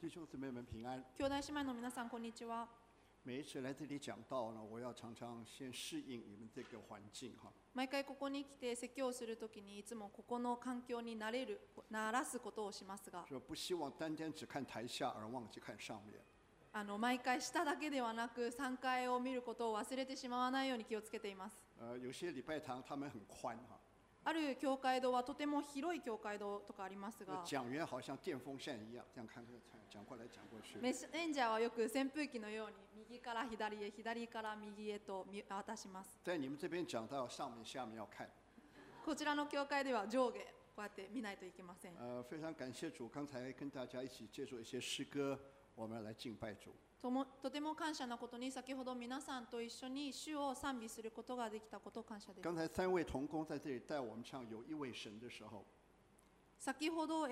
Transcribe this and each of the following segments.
弟兄姊妹们平安。 兄弟姉妹の皆さんこんにちは。 每一次来这里讲道呢，我要常常先适应你们这个环境哈。 毎回ここに来て説教をするときにいつもここの環境に慣らすことをしますが、 说不希望单单只看台下而忘记看上面。 毎回下だけではなく3階を見ることを忘れてしまわないように気をつけています。 有些礼拜堂他们很宽哈。 ある教会堂はとても広い教会堂とかありますが、 讲员好像电风扇一样，这样看讲过来讲过去。 メッセンジャーはよく扇風機のように右から左へ左から右へと見渡します。 在你们这边讲到上面下面要看。 こちらの教会では上下こうやって見ないといけません。 非常感谢主，刚才跟大家一起接触一些诗歌，我们来敬拜主。 とても感謝なことに、先ほど皆さんと一緒に主を賛美することができたことを感謝です。 刚才3位同工在这里带我们唱有一位神的时候， 先ほど、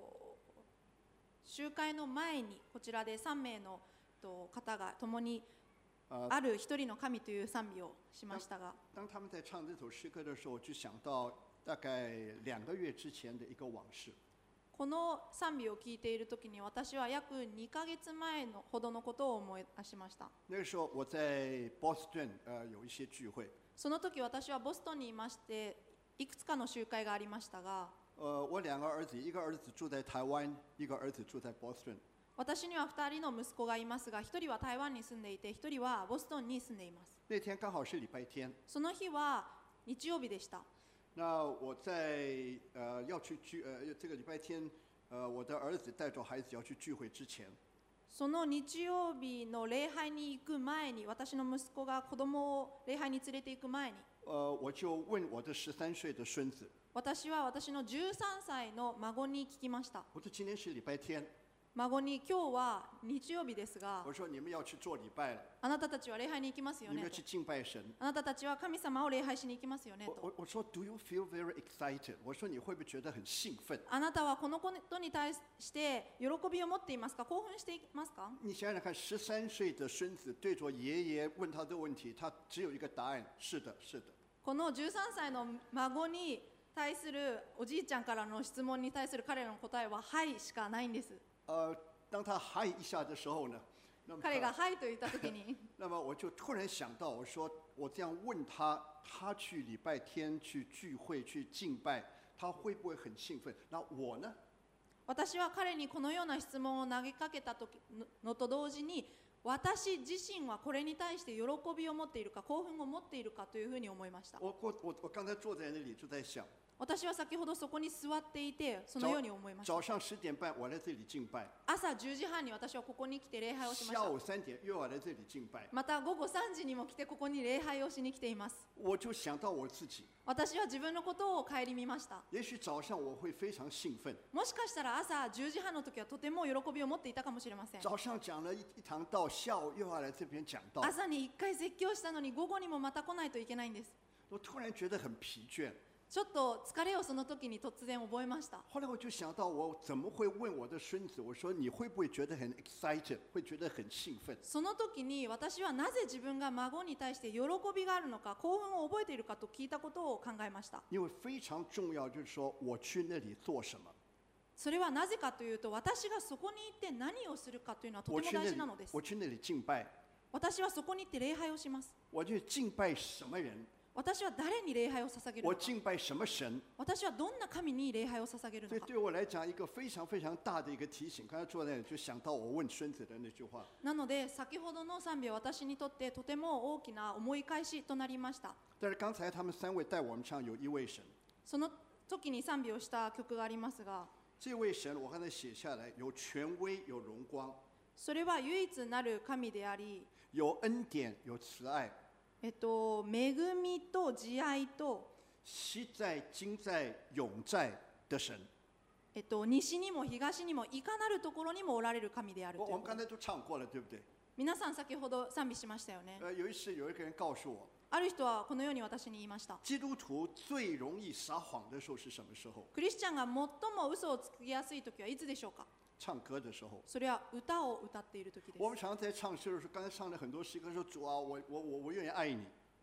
集会の前にこちらで3名の方が共にある一人の神という賛美をしましたが、 当他们在唱这首诗歌的时候，我就想到大概2个月之前的一个往事。 この賛美を聞いているときに私は約2ヶ月前のほどのことを思い出しました。 那个时候我在波士顿有一些聚会。 その時私はボストンにいましていくつかの集会がありましたが、 我2个儿子，一个儿子住在台湾，一个儿子住在波士顿。 私には2人の息子がいますが、1人は台湾に住んでいて1人はボストンに住んでいます。 那天刚好是礼拜天。 その日は日曜日でした。 那我在要去这个礼拜天，我的儿子带着孩子要去聚会之前， その日曜日の礼拝に行く前に、私の息子が子供を礼拝に連れて行く前に、 我就问我的13岁的孙子， 私は私の13歳の孫に聞きました。 我说今天是礼拜天， 孫に今日は日曜日ですが、 我说你们要去做礼拜了， あなたたちは礼拝に行きますよねと。 你们要去敬拜神。 あなたたちは神様を礼拝しに行きますよねと。 我说 Do you feel very excited？ 我说你会不会觉得很兴奋？ あなたはこのことに対して喜びを持っていますか？興奮していますか？ 你想想看，13岁的孙子对着爷爷问他这个问题，他只有一个答案：是的，是的。 この13歳の孫に対するおじいちゃんからの質問に対する彼の答えははいしかないんです。 当他嗨一下的时候呢， 彼がはいと言ったときに那么我就突然想到，我说我这样问他，他去礼拜天去聚会去敬拜，他会不会很兴奋？那我呢？ 私は彼にこのような質問を投げかけたのと同時に、私自身はこれに対して喜びを持っているか興奮を持っているかというふうに思いました。 我刚才坐在那里就在想， 私は先ほどそこに座っていてそのように思いました。 早上10点半我来这里敬拜， 朝10時半に私はここに来て礼拝をしました。 下午3点又要来这里敬拜。 また午後3時にも来てここに礼拝をしに来ています。 我就想到我自己， 私は自分のことを顧みました。 也许早上我会非常興奮。 もしかしたら朝10時半の時はとても喜びを持っていたかもしれません。 早上讲了一堂道，下午又要来这边讲道。 朝に1回説教したのに午後にもまた来ないといけないんです。 我突然觉得很疲倦。 ちょっと疲れをその時に突然覚えました。 后来我就想到，我怎么会问我的孙子？我说你会不会觉得很 excited？ 会觉得很兴奋？ その時に私はなぜ自分が孫に対して喜びがあるのか、興奮を覚えているかと聞いたことを考えました。 因为非常重要，就是说我去那里做什么。 それはなぜかというと、私がそこに行って何をするかというのはとても大事なのです。 我去那里敬拜。 私はそこに行って礼拝をします。 我去敬拜什么人？ 私は誰に礼拝を捧げるのか。 我敬拜什么神？ 私はどんな神に礼拝を捧げるのか。 所以对我来讲，一个非常非常大的一个提醒。刚才坐在那里就想到我问孙子的那句话。 なので先ほどの賛美は私にとってとても大きな思い返しとなりました。 但是刚才他们3位带我们唱有一位神。 その時に賛美をした曲がありますが、 这位神我刚才写下来，有权威，有荣光。 それは唯一なる神であり、 有恩典，有慈愛。 恵みと慈愛と昔在、今在、永在的神。 西にも東にもいかなるところにもおられる神であるという。 我们刚才都唱过了，对不对？ 皆さん先ほど賛美しましたよね。 有一次有一个人告诉我， ある人はこのように私に言いました。 基督徒最容易撒谎的时候是什么时候？ クリスチャンが最も嘘をつきやすい時はいつでしょうか？ 唱歌的时候。 それは歌を歌っている時です。 我们常常在唱诗的时候，刚才唱了很多诗歌，说主啊，我愿意爱你。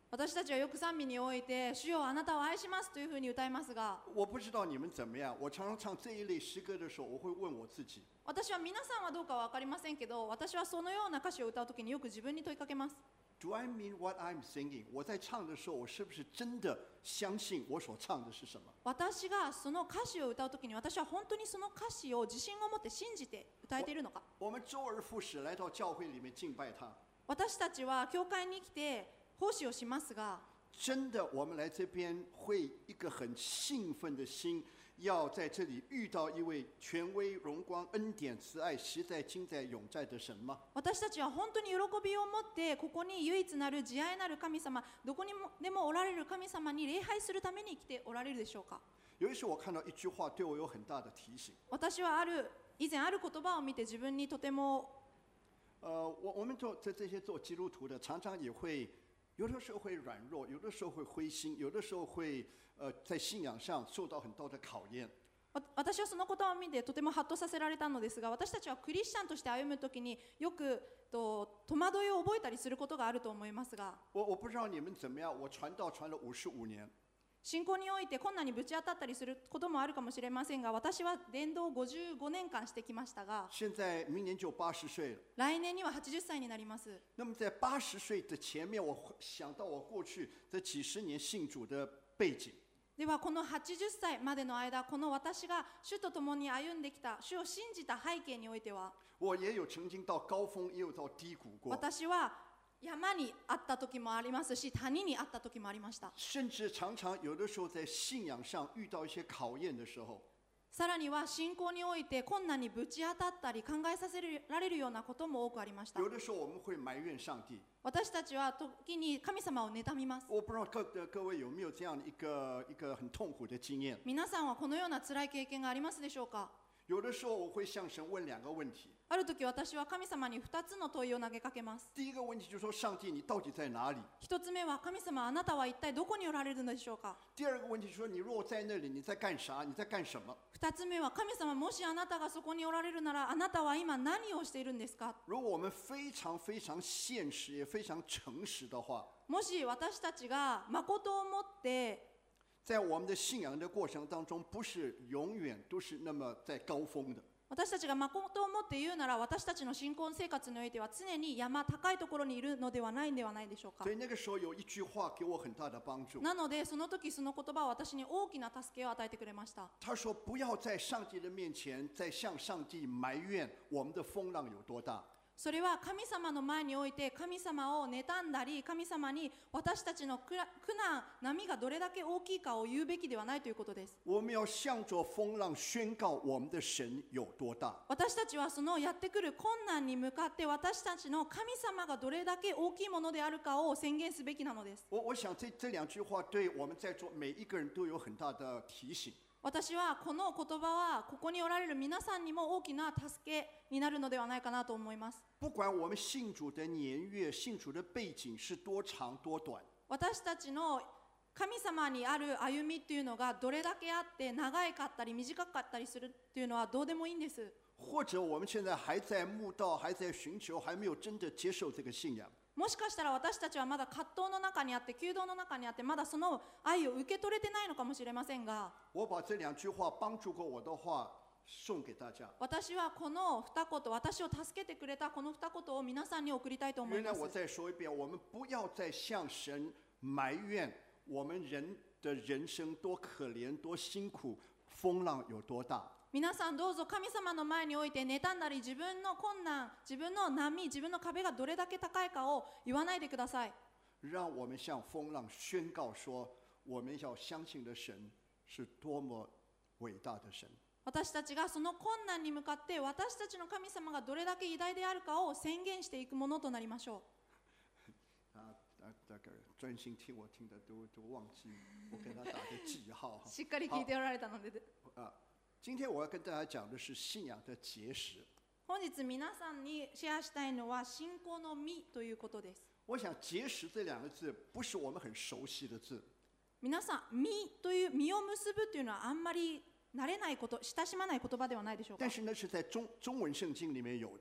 私たちはよく賛美において、主よあなたを愛しますというふうに歌いますが、 我不知道你们怎么样，我常常唱这一类诗歌的时候，我会问我自己： 私は皆さんはどうかは分かりませんけど、私はそのような歌詞を歌うときによく自分に問いかけます。 Do I mean what I'm singing？ 我在唱的时候，我是不是真的相信我所唱的是什么？ 私がその歌詞を歌うときに、私は本当にその歌詞を自信を持って信じて歌えているのか。 我们周而复始来到教会里面敬拜他。 私たちは教会に来て奉仕をしますが、 真的，我们来这边会一个很兴奋的心，要在这里遇到一位权威、荣光、恩典、慈爱、实在、今在、永在的神吗？ 私たちは本当に喜びを持ってここに唯一なる慈愛なる神様、どこにでもおられる神様に礼拝するために来ておられるでしょうか。 有一次我看到一句话，对我有很大的提醒。 私は以前ある言葉を見て自分にとても我们这些做基督徒的，常常也会有的时候会软弱，有的时候会灰心，有的时候会在信仰上受到很多的考验。 私はその言葉を見てとてもハッとさせられたのですが、私たちはクリスチャンとして歩むときによく戸惑いを覚えたりすることがあると思いますが、 我不知道你们怎么样，我传道传了55年。 信仰において困難にぶち当たったりすることもあるかもしれませんが、私は伝道を55年間してきましたが、 现在明年就80岁了。 来年には80歳になります。 那么在80岁的前面，我想到我过去这几十年信主的背景。 ではこの80歳までの間、この私が主と共に歩んできた、主を信じた背景においては、 我也有曾经到高峰，也有到低谷过。 私は山にあった時もありますし、谷にあった時もありました。 甚至常常有的时候在信仰上遇到一些考验的时候， さらには信仰において困難にぶち当たったり考えさせられるようなことも多くありました。 有的时候我们会埋怨上帝。 私たちは時に神様を妬みます。 我不知道各位有没有这样一个很痛苦的经验。 皆さんはこのような辛い経験がありますでしょうか。 有的时候我会向神问2个问题。 ある時私は神様に2つの問いを投げかけます。 第一个问题就是说，上帝你到底在哪里？ 一つ目は、神様あなたは一体どこにおられるのでしょうか。 第二个问题就是说，你如果在那里，你在干啥？你在干什么？ 二つ目は、神様もしあなたがそこにおられるなら、あなたは今何をしているんですか。 如果我们非常非常现实也非常诚实的话， もし私たちが誠をもって在我们的信仰的过程当中，不是永远都是那么在高峰的。 私たちが誠をもって言うなら、私たちの信仰生活においては常に山高いところにいるのではないんではないでしょうか。 所以那个时候有一句话给我很大的帮助。 なのでその時その言葉は私に大きな助けを与えてくれました。 他说：“不要在上帝的面前再向上帝埋怨我们的风浪有多大。” それは神様の前において神様を妬んだり、神様に私たちの苦難、波がどれだけ大きいかを言うべきではないということです。 我们要向着风浪宣告我们的神有多大。 私たちはそのやってくる困難に向かって、私たちの神様がどれだけ大きいものであるかを宣言すべきなのです。 我想这2句话对我们在座每一个人都有很大的提醒。 私はこの言葉はここにおられる皆さんにも大きな助けになるのではないかなと思います。 不管我们信主的年月、信主的背景是多长多短， 私たちの神様にある歩みっていうのがどれだけあって、長かったり短かったりするっていうのはどうでもいいんです。 或者我们现在还在慕道，还在寻求，还没有真的接受这个信仰。 もしかしたら私たちはまだ葛藤の中にあって、求道の中にあって、まだその愛を受け取れてないのかもしれませんが、 我把这2句话帮助过我的话送给大家。 私はこの二言、私を助けてくれたこの二言を皆さんに送りたいと思います。 原来我再说一遍，我们不要再向神埋怨我们人的人生多可怜、多辛苦，风浪有多大。 皆さんどうぞ神様の前において妬んだり、自分の困難、自分の波、自分の壁がどれだけ高いかを言わないでください。 让我们向风浪宣告说，我们要相信的神是多么伟大的神。 私たちがその困難に向かって、私たちの神様がどれだけ偉大であるかを宣言していくものとなりましょう。 大概专心听我听的都忘记我跟他打的记号。 しっかり聞いておられたので。 今天我要跟大家讲的是信仰的结实。 本日皆さんにシェアしたいのは信仰の実ということです。 我想结实这2个字不是我们很熟悉的字。 皆さん、実という実を結ぶというのはあんまり慣れないこと、親しまない言葉ではないでしょうか。 但是呢是在中文圣经里面有的。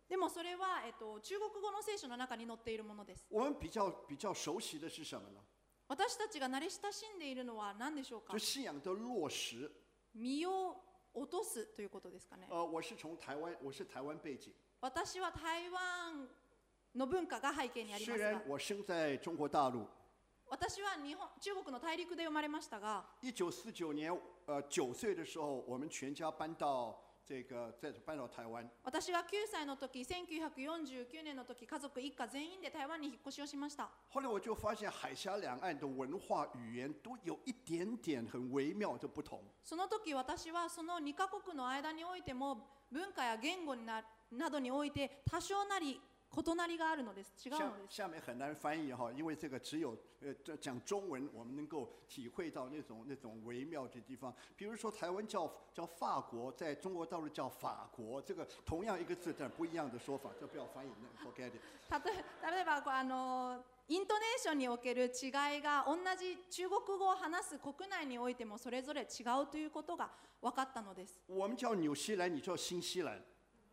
でもそれは、中国語の聖書の中に載っているものです。 我们比较熟悉的是什么呢？ 私たちが慣れ親しんでいるのは何でしょうか？ 就信仰的落实。 身を落とすということですかね。 我是台湾背景。 私は台湾の文化が背景にありますが。 虽然我生在中国大陸。 私は中国の大陸で生まれましたが。 1949年9岁的时候，我们全家搬到台湾。 私が9歳の時、1949年の時、家族一家全員で台湾に引っ越しをしました。 后来我就发现海峡两岸的文化语言都有一点点很微妙的不同。 その時私はその2カ国の間においても文化や言語などにおいて多少なり異なりがあるのです。違うのです。 下面很难翻译哈，因为这个只有讲中文，我们能够体会到那种微妙的地方。比如说台湾叫法国，在中国大陆叫法国，这个同样一个字，但不一样的说法，这不要翻译，那 forget it。 例えばイントネーションにおける違いが同じ中国語を話す国内においてもそれぞれ違うということが分かったのです。 我们叫纽西兰，你叫新西兰。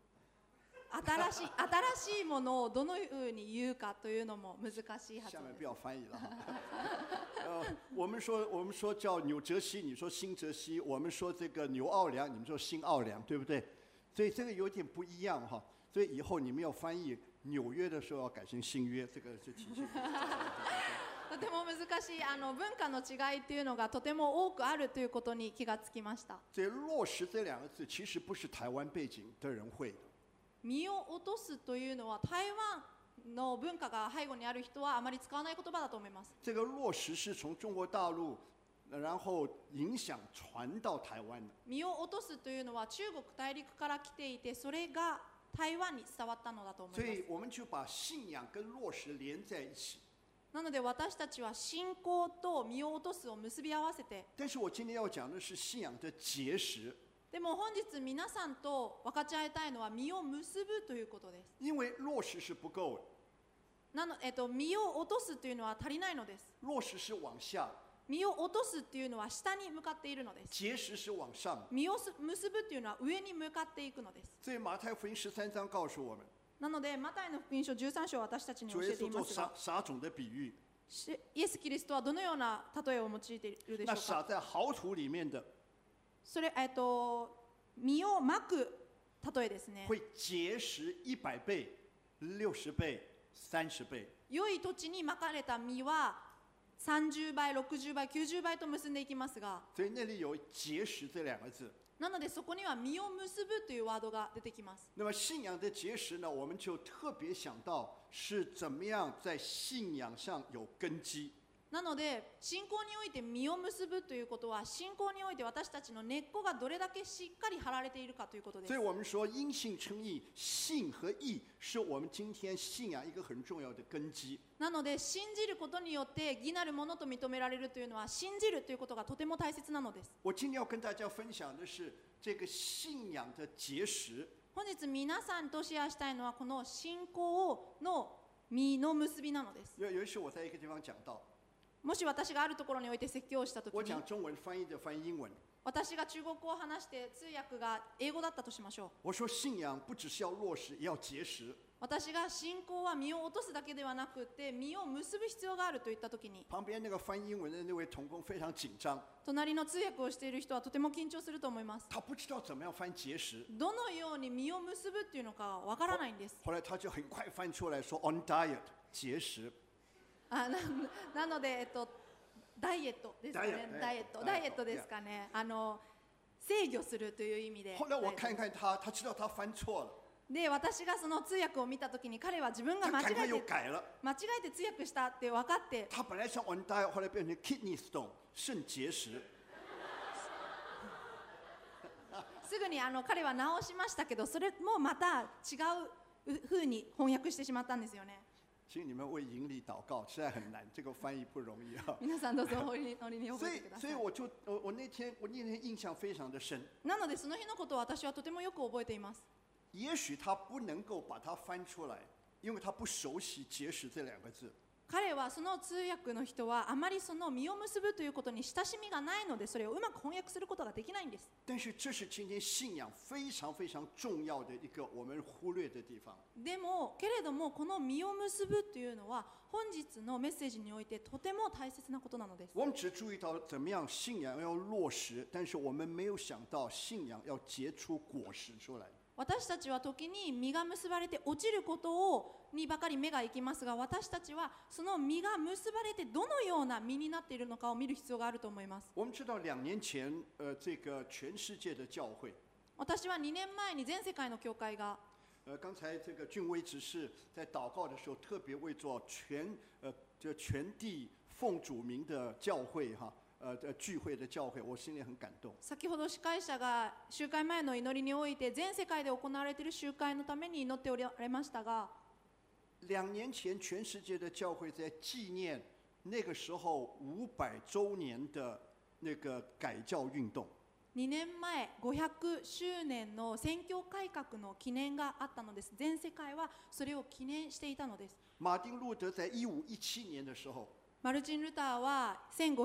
新しいものをどのように言うかというのも難しい発音です。 下面不要翻译了。我们说叫纽泽西，你说新泽西；我们说这个纽奥良，你们说新奥良，对不对？所以这个有点不一样哈。所以以后你们要翻译纽约的时候要改成新约，这个是提醒。 とても難しい文化の違いっていうのがとても多くあるということに気がつきました。 这落实这两个字其实不是台湾背景的人会的。 身を落とすというのは台湾の文化が背後にある人はあまり使わない言葉だと思います。 这个落实是从中国大陆，然后影响传到台湾的。 身を落とすというのは中国大陸から来ていて、それが台湾に伝わったのだと思います。 所以我们就把信仰跟落实连在一起。 なので私たちは信仰と身を落とすを結び合わせて。 但是我今天要讲的是信仰的結實。 でも本日皆さんと分かち合いたいのは身を結ぶということです。 因为落实是不够的。 身を落とすというのは足りないのです。 落实是往下。 身を落とすというのは下に向かっているのです。 結實是往上。 身を結ぶというのは上に向かっていくのです。 所以馬太福音13章告訴我們。 なのでマタイの福音書13章は私たちに教えていますが、 撒種的比喻。 イエス・キリストはどのような例えを用いているでしょうか。 那撒在好土裡面的。 それ実をまく例えですね。 会結實100倍、60倍、30倍。 良い土地にまかれた実は30倍、60倍、90倍と結んでいきますが。 所以那裡有結實這兩個字。 なのでそこには実を結ぶというワードが出てきます。 那麼信仰的結實呢，我們就特別想到是怎麼樣在信仰上有根基。 なので信仰において実を結ぶということは、信仰において私たちの根っこがどれだけしっかり張られているかということです。 所以我們說因信稱義，信和義是我們今天信仰一個很重要的根基。 なので信じることによって義なるものと認められるというのは、信じるということがとても大切なのです。 我今天要跟大家分享的是這個信仰的結實。 本日皆さんとシェアしたいのはこの信仰の実の結びなのです。 有一次我在一個地方講到。 もし私があるところにおいて説教をしたときに、 我講中文翻譯英文。 私が中国語を話して通訳が英語だったとしましょう。 我說信仰不只是要落實，也要結實。 私が信仰は実を落とすだけではなくて実を結ぶ必要があると言ったときに、 旁邊那個翻英文的那位同工非常緊張。 隣の通訳をしている人はとても緊張すると思います。 他不知道怎麼樣翻結實。 どのように実を結ぶっていうのかわからないんです。 後來他就很快翻出來說 on diet 結實。 なのでダイエットですかね。ダイエットですかね。制御するという意味で。 後来我看看他知道他翻錯了。 で、私がその通訳を見たときに、彼は自分が間違えて通訳したって分かって。 他本來是 on diet，後來變成 kidney stone， 腎結石。 すぐに彼は直しましたけど、それもまた違う風に翻訳してしまったんですよね。 請你們為營利禱告，實在很難，這個翻譯不容易啊。 皆さんどうぞお祈りに覚えてください。 所以我那天印象非常的深。 なのでその日のことを私はとてもよく覚えています。 也許他不能夠把它翻出來，因為他不熟悉結實這兩個字。 彼はその通訳の人はあまりその実を結ぶということに親しみがないので、それをうまく翻訳することができないんです。 但是这是今天信仰非常非常重要的一个我们忽略的地方。 でもけれども、この実を結ぶというのは本日のメッセージにおいてとても大切なことなのです。 我们只注意到怎么样信仰要落实，但是我们没有想到信仰要结出果实出来。 私たちは時に実が結ばれて落ちることにばかり目が行きますが、私たちはその実が結ばれてどのような実になっているのかを見る必要があると思います。 我们知道2年前，这个全世界的教会， 私は2年前に全世界の教会が、 刚才这个俊威执事在祷告的时候，特别为做全地奉主名的教会聚会的教会，我心里很感动。 先ほど司会者が集会前の祈りにおいて全世界で行われている集会のために祈っておられましたが、 2年前全世界的教会在纪念那个时候500周年的那个改教运动。 2年前500周年の宣教改革の記念があったのです。全世界はそれを記念していたのです。 马丁路德在1517年的时候， マルチン・ルターは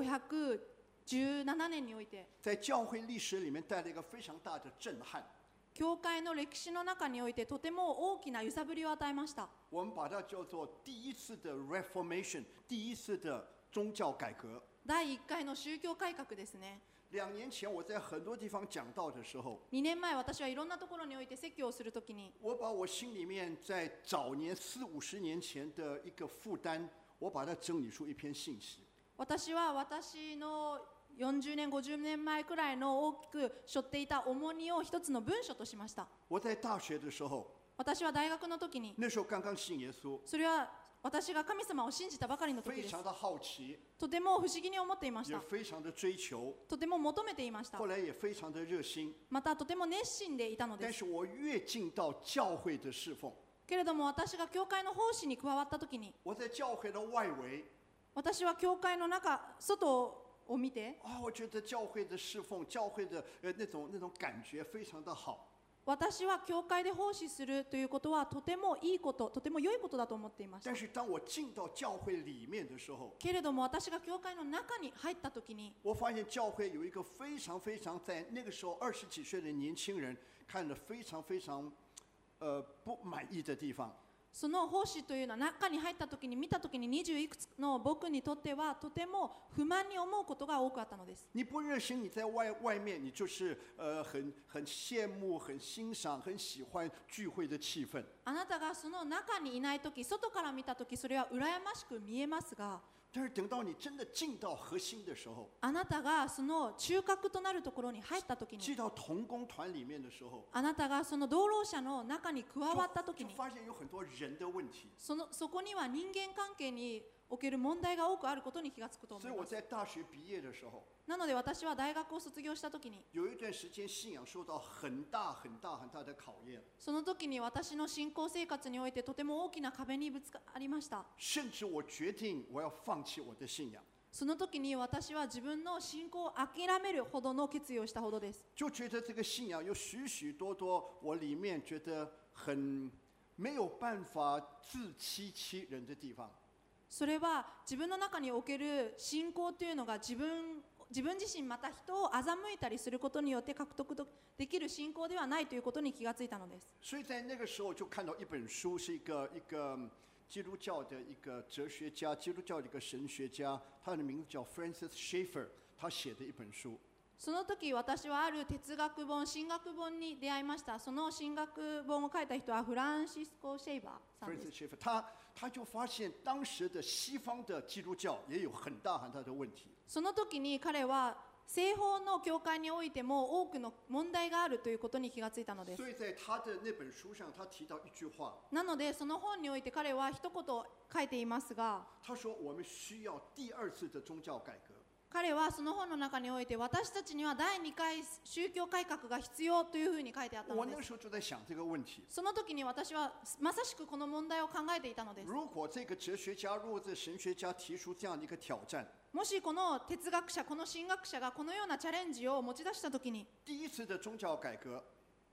1517年において在教会历史里面带来一个非常大的震撼。 教会の歴史の中においてとても大きな揺さぶりを与えました。 我们把它叫做第一次的 Reformation， 第一次的宗教改革。 第1回の宗教改革ですね。 2年前我在很多地方讲道的时候， 2年前私はいろんなところにおいて説教をするときに、 我把我心里面在早年40-50年前的一个负担，我把它整理出一篇信息。 私は私の40年50年前くらいの大きく背負っていた重荷を一つの文書としました。 我在大学的时候， 私は大学の時に、 那时候刚刚信耶稣， それは私が神様を信じたばかりの時です。 非常的好奇， とても不思議に思っていまし也た。 非常的追求， とても求めていました。 后来也非常的热心。 またとても熱心でいたのです。 但是我越进到教会的侍奉， けれども私が教会の奉仕に加わった時に、 我在教会的外围， 私は教会の外を見て、 我觉得教会的侍奉，教会的那种感觉非常的好。 私は教会で奉仕するということはとてもいいこと、とても良いことだと思っていました。 但是当我进到教会里面的时候， けれども私が教会の中に入った時に、 我发现教会有一个非常非常在那个时候20几岁的年轻人看了非常非常不满意的地方。 その奉仕というのは中に入った時に見た時に20いくつの僕にとってはとても不満に思うことが多くあったのです。 你不热心，你在外面你就是很羡慕、很欣赏、很喜欢聚会的气氛。 あなたがその中にいない時、外から見た時それは羨ましく見えますが、 但是等到你真的进到核心的时候， あなたがその中核となるところに入った時に、 进到同工团里面的时候， あなたがその同労者の中に加わった時就に、 发现有很多人的问题。 そこには人間関係における問題が多くあることに気がつくと思所以我います。 在大学毕业的时候， なので私は大学を卒業した時に、 有一段时间信仰受到很大的考验， その時に私の信仰生活においてとても大きな壁にぶつかりました。 甚至我决定我要放弃我的信仰。 その時に私は自分の信仰を諦めるほどの決意をしたほどです。 就觉得这个信仰有许许多多我里面觉得很没有办法自欺人的地方。 それは自分の中における信仰というのが自分自身また人を欺いたりすることによって獲得できる信仰ではないということに気がついたのです。 所以在那个时候就看到一本书，是一个基督教的一个哲学家，基督教的一个神学家，他的名字叫 Francis Schaeffer， 他写的一本书。 その時私はある哲学本、神学本に出会いました。その神学本を書いた人はフランシスコ・シェイバーさんです。 Francis Schaeffer， 他就发现当时的西方的基督教也有很大的问题。 その時に彼は西方の教会においても多くの問題があるということに気がついたのです。 所以在他的那本书上，他提到一句话， なのでその本において彼は一言書いていますが、 他说我们需要第二次的宗教改革。 彼はその本の中において私たちには第2回宗教改革が必要というふうに書いてあったのです。 我那时候就在想这个问题。 その時に私はまさしくこの問題を考えていたのです。 如果这个哲学家，如果这神学家提出这样的一个挑战， もしこの哲学者、この神学者がこのようなチャレンジを持ち出した時に、 第一次的宗教改革，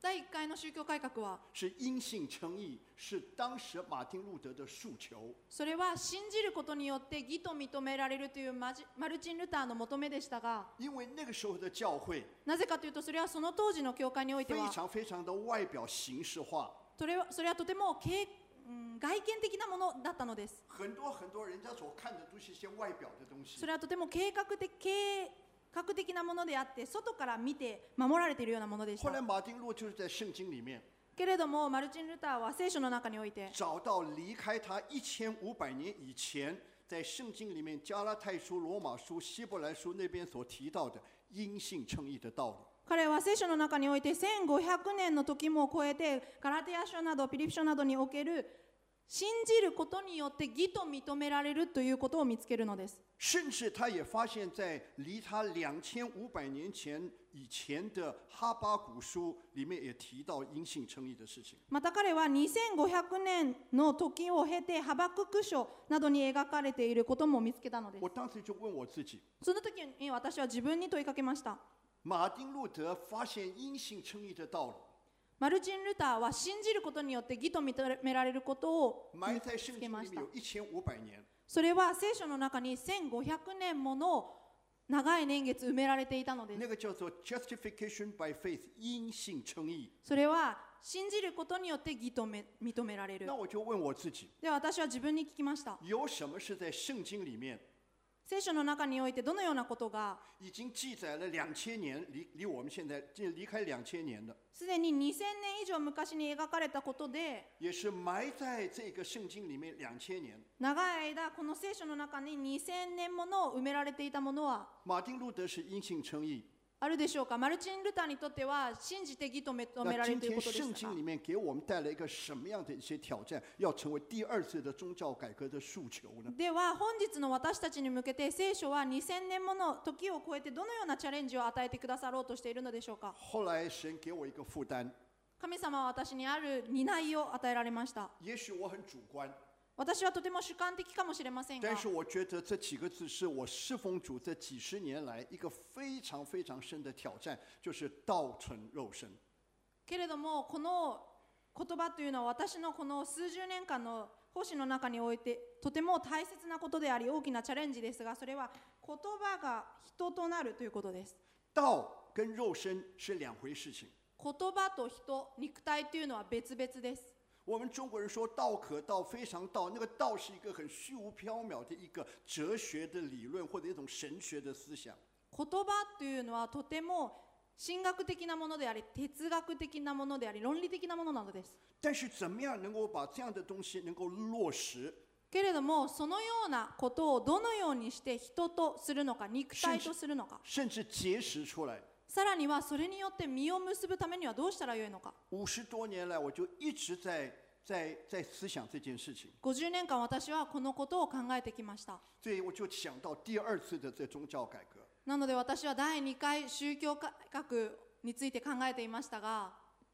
第1回の宗教改革は是因信称义，是当时马丁路德的诉求。 それは信じることによって義と認められるというマルチン・ルターの求めでしたが、 因为那个时候的教会なぜかというとそれはその当時の教会において非は常非常的外表形式化， それはとても外見的なものだったのです。 很多人家所看的都是一些外表的东西そ。れはとても計画的なものであって、外から見て守られているようなものでし后来た。 马丁路就是在圣经里面けれどもマルチン・ルターは聖書の中において找到离开他1500年以前，在圣经里面加拉太书、罗马书、希伯来书那边所提到的因信称义的道理。 彼は聖書の中において1500年の時も超えてガラテヤ書などピリピ書などにおける信じることによって義と認められるということを見つけるのです。 甚至他也发现，在离他2500年以前的哈巴谷书里面也提到因信称义的事情。 また彼は2500年の時を経てハバクク書などに描かれていることも見つけたのです。 我当时就问我自己， その時に私は自分に問いかけました。 马丁路德发现因信称义的道理， マルチン・ルターは信じることによって義と認められることを埋在見圣经つけました里面有。1500年。 それは聖書の中に1500年もの長い年月埋められていたのです。 那个叫做 justification by faith， 因信称义。 それは信じることによって義と認められる那。我就问我自己， では私は自分に聞きました。 有什么是在圣经里面聖書の中においてどのようなことが已经记载了2000年，离我们现在离开2000年的， すでに2000年以上昔に描かれたことで、 也是埋在这个圣经里面2000年。 長い間この聖書の中に2000年もの埋められていたものは马丁路德是因信称义。 あるでしょうか。マルチン・ルターにとっては信じて義と認められ那今天るということで圣したが经里，面给我们带来一个什么样的一些挑战，要成为第二次的宗教改革的诉求呢？ では本日の私たちに向けて聖書は2000年もの時を超えてどのようなチャレンジを与えてくださろうとしているのでしょうか。 后来神给我一个负担， 神様は私にある担いを与えられました。 也许我很主观， 私はとても主観的かもしれませんが、 但是我觉得这几个字是我侍奉主这几十年来一个非常非常深的挑战，就是道成肉身。 けれどもこの言葉というのは私のこの数十年間の奉仕の中においてとても大切なことであり大きなチャレンジですが、それは言葉が人となるということです。 道跟肉身是两回事情。 言葉と人、肉体というのは別々です。 我们中国人说道可道非常道，那个道是一个很虚无缥缈的一个哲学的理论或者一种神学的思想。 言葉というのはとても神学的なものであり、哲学的なものであり、論理的なものなのです。 但是怎么样能够把这样的东西能够落实， けれどもそのようなことをどのようにして人とするのか、肉体とするのか、 甚至结识出来。 さらにはそれによって実を結ぶためにはどうしたらよいのか。 50多年来，我就一直在思想这件事情， 50年間私はこのことを考えてきました。 所以我就想到第二次的这宗教改革。 なので私は第2回宗教改革について考えていましたが、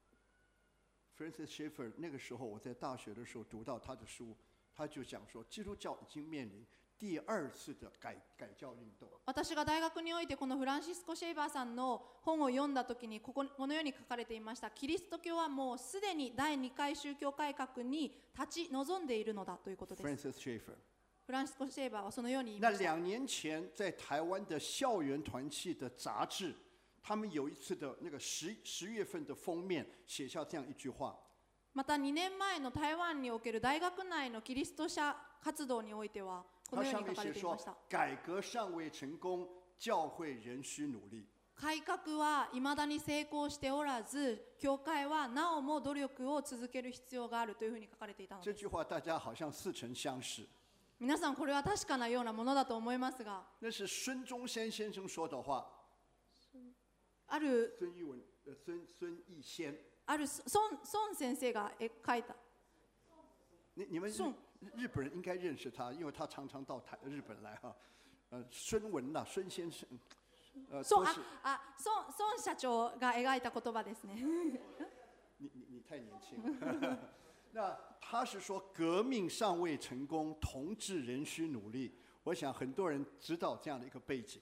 Francis Schaeffer 那个时候我在大学的时候读到他的书，他就讲说，基督教已经面临第二次的改教运动。 私が大学においてこのフランシスコ・シェイバーさんの本を読んだ時にこのように書かれていました。キリスト教はもうすでに第2回宗教改革に立ち望んでいるのだということです。 Francis Schaeffer フランシスコ・シェイバーはそのように言い那ました。 2年前在台湾的校园团契的杂志，他们有一次的那个10月份的封面写下这样一句话。 また2年前の台湾における大学内のキリスト者活動においてはこのよう它上に書かれ面写说ていました。 改革尚未成功，教会仍需努力。 改革は未だに成功しておらず、教会はなおも努力を続ける必要があるというふうに書かれていたのです。 这句话大家好像似曾相识， 皆さんこれは確かなようなものだと思いますが、 那是孙中山先生说的话。 ある孙逸仙， 孫先生が書いた。 你们孙日本人应该认识他，因为他常常到日本来哈。孙文呐，孙先生， 孫都是社長が描いた言葉ですね。 你太年轻了。那他是说革命尚未成功，同志仍需努力。我想很多人知道这样的一个背景。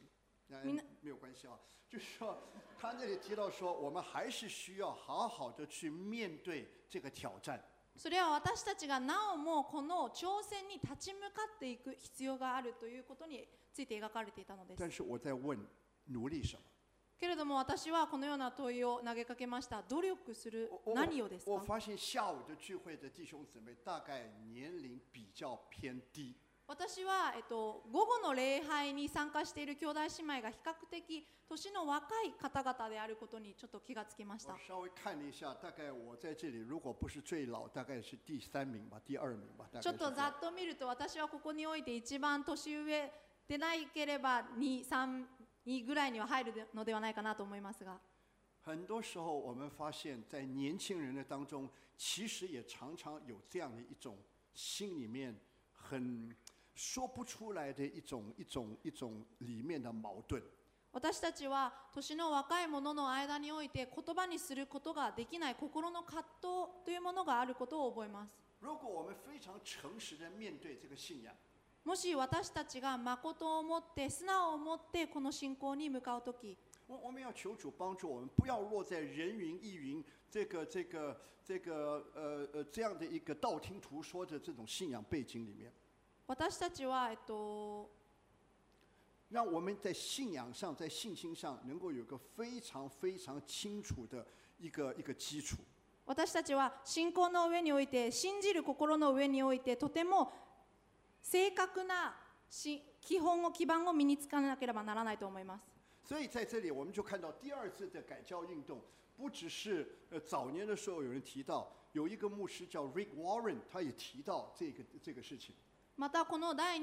没有关系啊，就是说他那里提到说，我们还是需要好好的去面对这个挑战。 それは私たちがなおもこの挑戦に立ち向かっていく必要があるということについて描かれていたのです。 但是我在问，努力什么？ けれども私はこのような問いを投げかけました。努力する何をですか？ 我发现下午的聚会的弟兄姊妹大概年龄比较偏低。 私は、午後の礼拝に参加している兄弟姉妹が比較的年の若い方々であることにちょっと気がつきました。 我稍微看了一下，大概我在这里如果不是最老，大概是第3名吧，第2名吧。 ちょっとざっと見ると私はここにおいて一番年上でないければ2、3位ぐらいには入るのではないかなと思いますが。 很多时候我们发现，在年轻人的当中，其实也常常有这样的一种心里面很说不出来的一种里面的矛盾。 私たちは年の若い者の間において言葉にすることができない心の葛藤というものがあることを覚えます。 如果我们非常诚实的面对这个信仰， もし私たちが誠を持って素直を持ってこの信仰に向かうとき、 我们要求主帮助我们，不要落在人云亦云这样的一个道听途说的这种信仰背景里面。 私たちは、 让我们在信仰上、在信心上能够有个非常非常清楚的一个基础。 私たちは信仰の上において、信じる心の上において、とても正確な基盤を身につかなければならないと思います。 所以在这里我们就看到第2次的改教运动，不只是早年的时候有人提到，有一个牧师叫 Rick Warren， 他也提到这个事情。 またこの第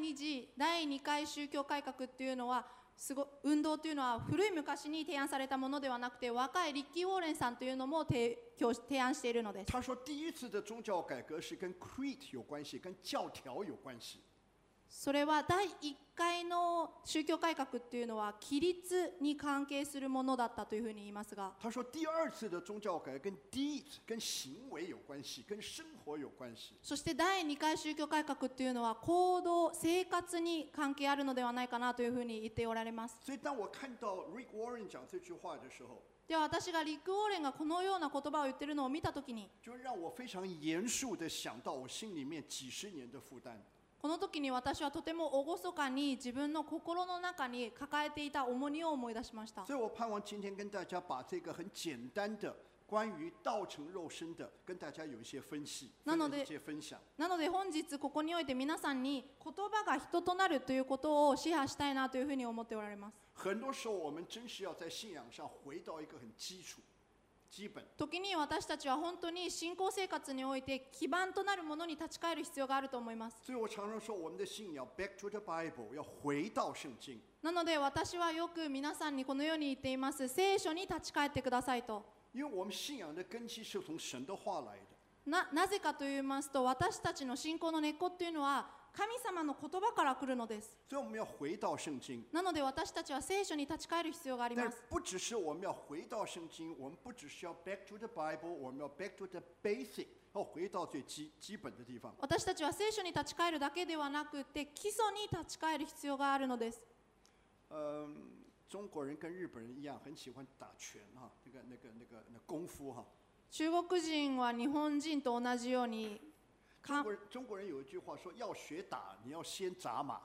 2回宗教改革っていうのは運動というのは古い昔に提案されたものではなくて、若いリッキー・ウォーレンさんというのも提案しているのです。 他说第1次的宗教改革是跟 creed 有关系，跟教条有关系。 それは第1回の宗教改革っていうのは規律に関係するものだったというふうに言いますが、 他说第2次的宗教改革跟 deed 跟行为有关系，跟生活有关系。 そして第2回宗教改革っていうのは行動、生活に関係あるのではないかなというふうに言っておられます。 所以当我看到 Rick Warren 讲这句话的时候， では私がリック・ウォーレンがこのような言葉を言っているのを見たときに、 就让我非常严肃地想到我心里面几十年的负担。 この時に私はとても厳かに自分の心の中に抱えていた重荷を思い出しました。 所以我盼望今天跟大家把这个很简单的关于道成肉身的跟大家有一些分析，一些分享。 なので本日ここにおいて皆さんに言葉が人となるということをシェアしたいなというふうに思っておられます。 很多时候我们真是要在信仰上回到一个很基础。 時に私たちは本当に信仰生活において基盤となるものに立ち返る必要があると思います。 所以我常常说，我们的信仰 back to the Bible， 要回到聖經。 なので私はよく皆さんにこのように言っています。聖書に立ち返ってくださいと。 因为我们信仰的根基是从神的話来的。 なぜかと言いますと、私たちの信仰の根っこっていうのは神様の言葉から来るのです。 所以我们要回到聖經。 なので私たちは聖書に立ち返る必要があります。 不只是我们要回到聖經，我们不只是要 back to the Bible， 我们要 back to the basic， 要回到最基本的地方。 私たちは聖書に立ち返るだけではなくて、基礎に立ち返る必要があるのです。 中国人跟日本人一样，很喜欢打拳哈，那功夫哈。 中国人は日本人と同じように。 中国人有一句话说，要学打，你要先扎马。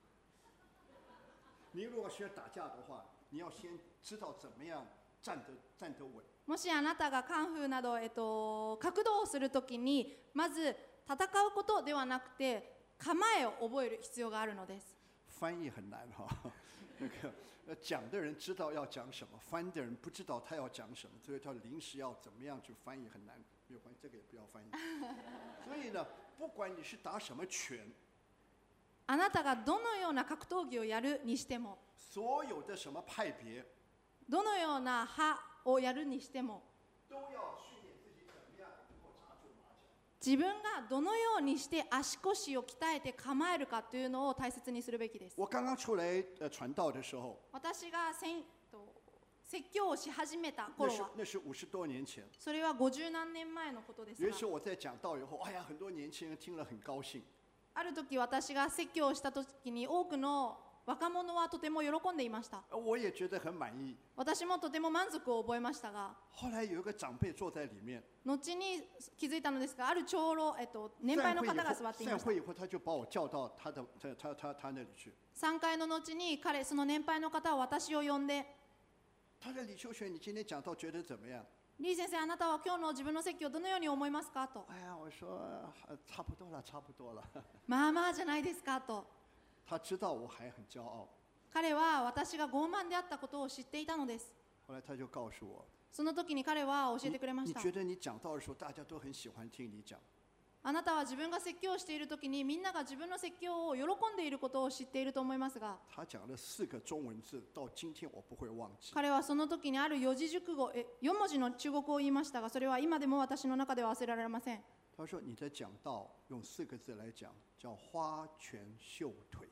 你如果学打架的话，你要先知道怎么样站得稳。 もしあなたがカンフーなど、格闘をするときに、まず戦うことではなくて構えを覚える必要があるのです。 翻译很难哈，讲的人知道要讲什么，翻的人不知道他要讲什么，所以他临时要怎么样去翻译很难。没有关系，这个也不要翻译。所以呢，不管你是打什么拳， あなたがどのような格闘技をやるにしても、 所有的什么派别， どのような派をやるにしても、 都要训练自己怎么样能够扎住马脚。 自分がどのようにして足腰を鍛えて構えるかというのを大切にするべきです。 我刚刚出来传道的时候， 私が説教をし始めた頃は、 那是50多年前。 それは50何年前のことですが、 有一次我在讲道以后，哎呀，很多年轻人听了很高兴。 ある時私が説教をした時に多くの若者はとても喜んでいました。 我也觉得很满意。 私もとても満足を覚えましたが、 后来有一个长辈坐在里面， 後に気づいたのですが、ある長老、年配の方が座っていました。 散会以后，他就把我叫到他那里去。 3回の後にその年配の方は私を呼んで、 他说：“李秋雪，你今天讲道觉得怎么样？” 李先生、あなたは今日の自分の説教をどのように思いますかと。 哎呀，我说差不多了，差不多了。 まあまあじゃないですかと。 他知道我还很骄傲。 彼は私が傲慢であったことを知っていたのです。 后来他就告诉我， その時に彼は教えてくれました。 你觉得你讲道的时候，大家都很喜欢听你讲。 あなたは自分が説教をしている時にみんなが自分の説教を喜んでいることを知っていると思いますが、 他讲了4个中文字，到今天我不会忘记。 彼はその時にある四字熟語、4文字の中国語を言いましたが、それは今でも私の中では忘れられません。 他说你的讲道用4个字来讲，叫花拳绣腿。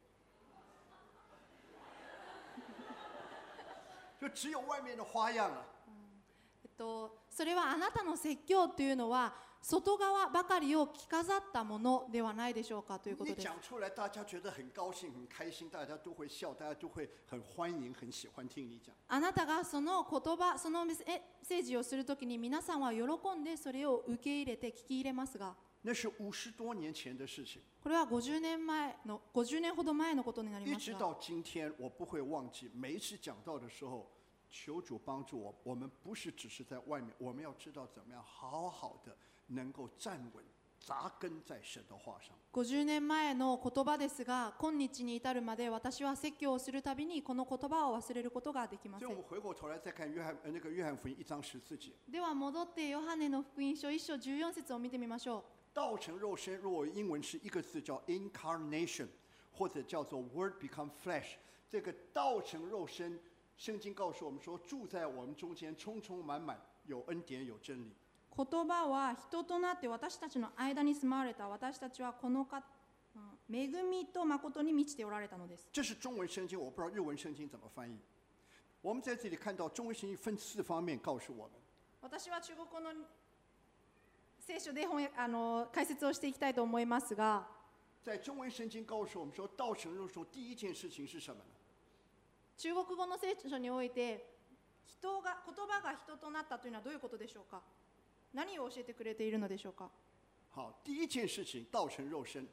就只有外面的花样了。 それはあなたの説教というのは外側ばかりを着飾ったものではないでしょうかということです。 你讲出来，大家觉得很高兴、很开心，大家都会笑，大家都会很欢迎、很喜欢听你讲。 あなたがその言葉、そのメッセージをするときに皆さんは喜んでそれを受け入れて聞き入れますが、 那是50多年前的事情。 これは50年ほど前のことになり一ますが、 直到今天，我不会忘记每一次讲道的时候，求主帮助我。我们不是只是在外面，我们要知道怎么样好好的能够站稳、扎根在神的话上。 50年前の言葉ですが、今日に至るまで私は説教をするたびにこの言葉を忘れることができません。 所以我们回过头来再看约翰福音1章14節。 では戻ってヨハネの福音書1章14節を見てみましょう。 道成肉身，如果英文是一个字叫 incarnation， 或者叫做 word become flesh。这个道成肉身，圣经告诉我们说，住在我们中间，充充满满，有恩典，有真理。 言葉は人となって私たちの間に住まわれた。私たちはこの恵みと誠に満ちておられたのです。 这是中文圣经，我不知道日文圣经怎么翻译。我们在这里看到中文圣经分4方面告诉我们。 私は中国語の聖書で解説をしていきたいと思いますが、 在中文圣经告诉我们说，道成肉身第一件事情是什么呢？ 中国語の聖書において言葉が人となったというのはどういうことでしょうか。何を教えてくれているのでしょうか。 好，第一件事情，道成肉身，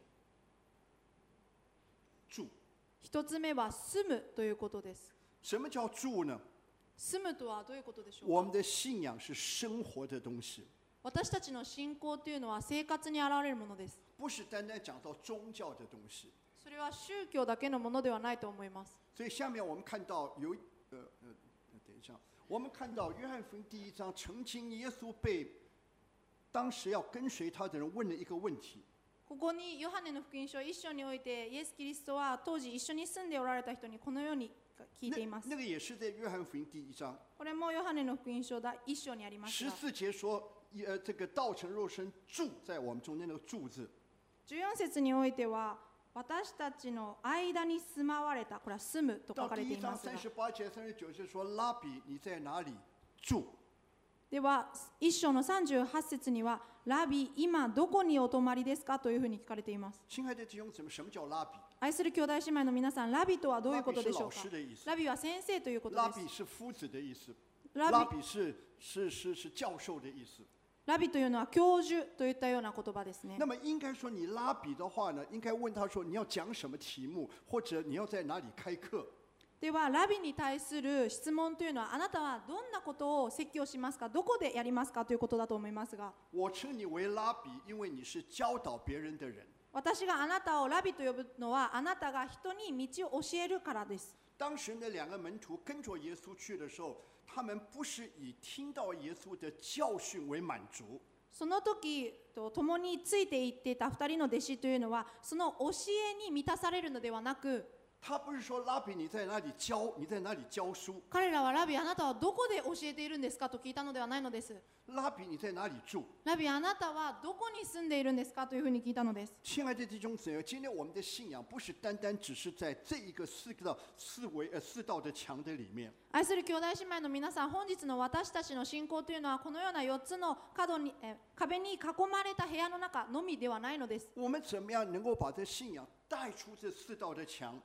住。 一つ目は住むということです。 什么叫住呢？ 住むとはどういうことでしょうか。 我们的信仰是生活的东西。 私たちの信仰というのは生活に現れるものです。 不是单单讲到宗教的东西。 それは宗教だけのものではないと思います。 所以下面我们看到等一下，我们看到约翰福音第1章，曾经耶稣被当时要跟随他的人问了一个问题。 ここにヨハネの福音書1章において、イエス・キリストは当時一緒に住んでおられた人にこのように聞いています。 那个也是在约翰福音第1章。 これもヨハネの福音書1章にありますが。 14節说，这个道成肉身住在我们中间那个住字。 14節においては、私たちの間に住まわれた、これは住むと書かれていますが。 到第1章38节、39節说，拉比你在哪里住？ では1章の38節には、ラビ、今どこにお泊まりですかというふうに聞かれています。 亲爱的弟兄姊妹，什么叫拉比？ 愛する兄弟姉妹の皆さん、ラビとはどういうことでしょうか。ラビは先生ということです。 拉比是夫子的意思。拉比是教授的意思。 ラビというのは教授といったような言葉ですね。 那么应该说，你拉比的话呢，应该问他说你要讲什么题目，或者你要在哪里开课。 ではラビに対する質問というのは、あなたはどんなことを説教しますか、どこでやりますかということだと思いますが。 我称你为拉比，因为你是教导别人的人。 私があなたをラビと呼ぶのは、あなたが人に道を教えるからです。 当时那2个门徒跟着耶稣去的时候，他们不是以听到耶稣的教训为满足。 その時共についていっていた2人の弟子というのは、その教えに満たされるのではなく、 他不是说拉比你在哪里教，你在哪里教书。 彼らはラビ、あなたはどこで教えているんですかと聞いたのではないのです。 拉比你在哪里住？ ラビ、あなたはどこに住んでいるんですかというふうに聞いたのです。 亲爱的弟兄姊妹，今天我们的信仰不是单单只是在这一个四道的墙的里面。 愛する兄弟姉妹の皆さん、本日の私たちの信仰というのはこのような4つの壁に囲まれた部屋の中のみではないのです。 我们怎么样能够把这信仰带出这4道的墙，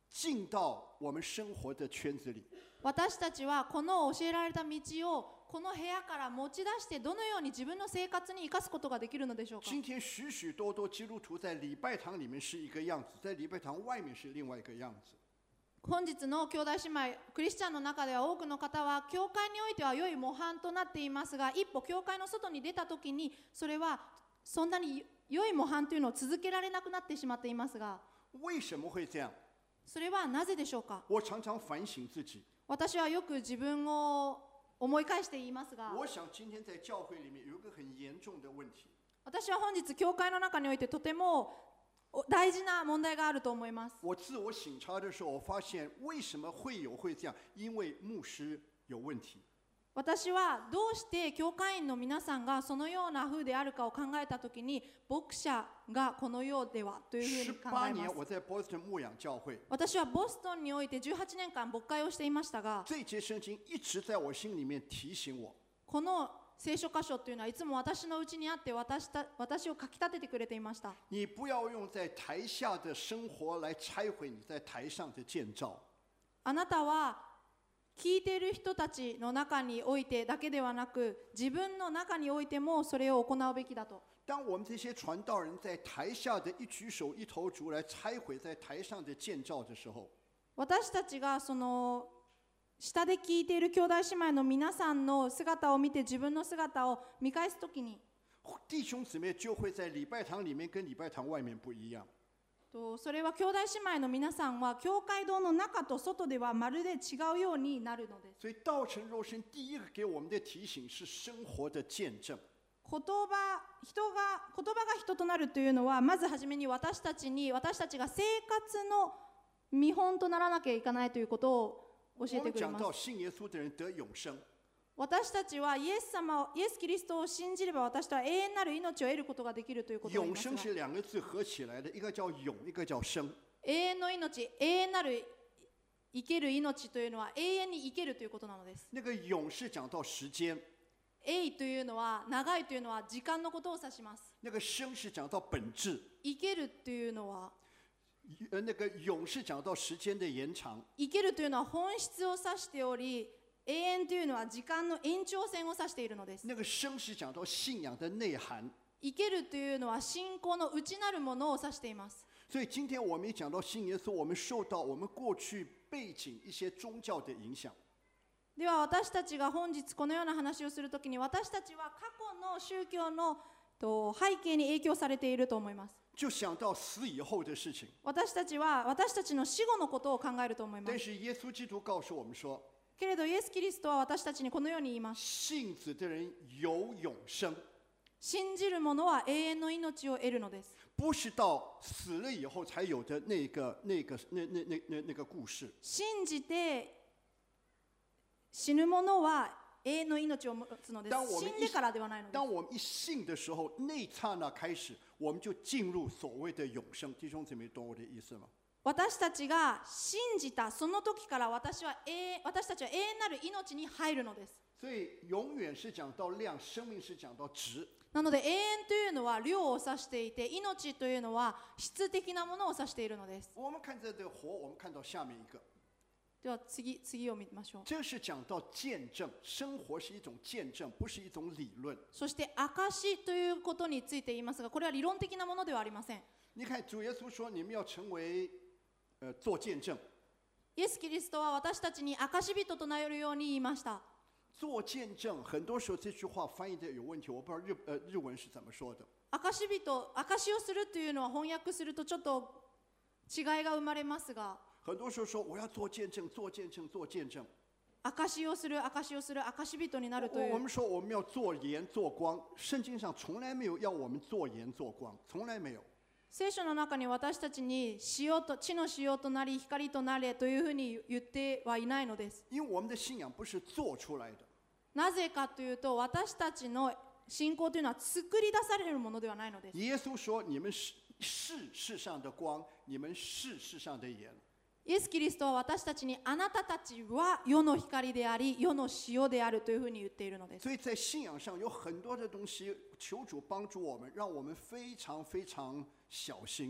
进到我们生活的圈子里。 私たちはこの教えられた道をこの部屋から持ち出してどのように自分の生活に生かすことができるのでしょうか。 今天许许多多基督徒在礼拜堂里面是一个样子，在礼拜堂外面是另外一个样子。 本日の兄弟姉妹クリスチャンの中では多くの方は教会においては良い模範となっていますが、一歩教会の外に出た時にそれはそんなに良い模範というのを続けられなくなってしまっていますが、 为什么会这样？ それはなぜでしょうか。 我常常反省自己。 私はよく自分を思い返して言いますが、 我想今天在教会里面有一个很严重的问题。 私は本日教会の中においてとても大事な問題があると思います。 我自我省察的时候，我发现为什么会这样？因为牧师有问题。 私はどうして教会員の皆さんがそのような風であるかを考えたときに、牧者がこのようではというふうに考 18 えます。 年我在波士顿牧养教会， 私はボストンにおいて18年間牧会をしていましたが、 这节圣经一直在我心里面提醒我。 この聖書箇所というのはいつも私のうちにあって私をかき立ててくれていました。 你不要用在台下的生活来拆毁你在台上的建造。 あなたは聞いている人たちの中においてだけではなく、自分の中においてもそれを行うべきだと。 当我们这些传道人在台下的一举手一投足来拆毁在台上的建造的时候， 私たちがその下で聞いている兄弟姉妹の皆さんの姿を見て自分の姿を見返すときに、 弟兄姊妹就会在礼拜堂里面跟礼拜堂外面不一样。 それは兄弟姉妹の皆さんは教会堂の中と外ではまるで違うようになるのです。 所以道成肉身第一个给我们的提醒是生活的见证。 言葉が人となるというのは、まずはじめに私たちが生活の見本とならなきゃいけないということを教え我们讲てくれます。 到信耶稣的人得永生， 私たちはイエスキリストを信じれば私は永遠なる命を得ることができるということを言い永ますが、 生是两个字合起来的，一个叫永，一个叫生。 永遠の命、永遠なる生ける命というのは永遠に生けるということなのです。 那个永是讲到时间， 永というのは、長いというのは時間のことを指します。 那个生是讲到本质， 生けるというのは、 那个永是讲到时间的延長。 生けるというのは本質を指しており、永遠というのは時間の延長線を指しているのです。 那个生是讲到信仰的内涵。 生けるというのは信仰の内なるものを指しています。 所以今天我们也讲到信耶稣，我们受到我们过去背景一些宗教的影响。 では私たちが本日このような話をするときに、私たちは過去の宗教の背景に影響されていると思います。 就想到死以后的事情。 私たちの死後のことを考えると思いま但す。 是耶稣基督告诉我们说， けれどイエス・キリストは私たちにこのように言います。 信子的人有永生， 信じる者は永遠の命を得るのです。 不是到死了以后才有的那个故事。 信じて死ぬ者は永遠の命を持つのです。死んでからではないのです。 当我们一信的时候，那一刹那开始，我们就进入所谓的永生。弟兄姊妹，懂我的意思吗？ 私たちが信じたその時から私たちは永遠なる命に入るのです。 所以永远是讲到量，生命是讲到质。 なので永遠というのは量を指していて、命というのは質的なものを指しているのです。 我们看这个活，我们看到下面一个， では次を見ましょう。 这是讲到见证，生活是一种见证，不是一种理论。 そして証ということについて言いますが、これは理論的なものではありません。 你看主耶稣说，你们要成为做见证。 イエス・キリストは私たちに証人となるように言いました。 做见证，很多时候这句话翻译的有问题，我不知道日文是怎么说的。 証をするというのは翻訳するとちょっと違いが生まれますが、 很多时候说我要做见证，做见证，做见证。 証をする、証人になるという。 我们说我们要做盐做光，圣经上从来没有要我们做盐做光，从来没有。 聖書の中に私たちに地の塩となり光となれというふうに言ってはいないのです。 因为我们的信仰不是做出来的。 なぜかというと、私たちの信仰というのは作り出されるものではないのです。 耶稣说：“你们是世上的光，你们是世上的盐。” イエス・キリストは私たちに、あなたたちは世の光であり世の塩であるというふうに言っているのです。 所以在信仰上有很多的东西，求主帮助我们，让我们非常非常小心。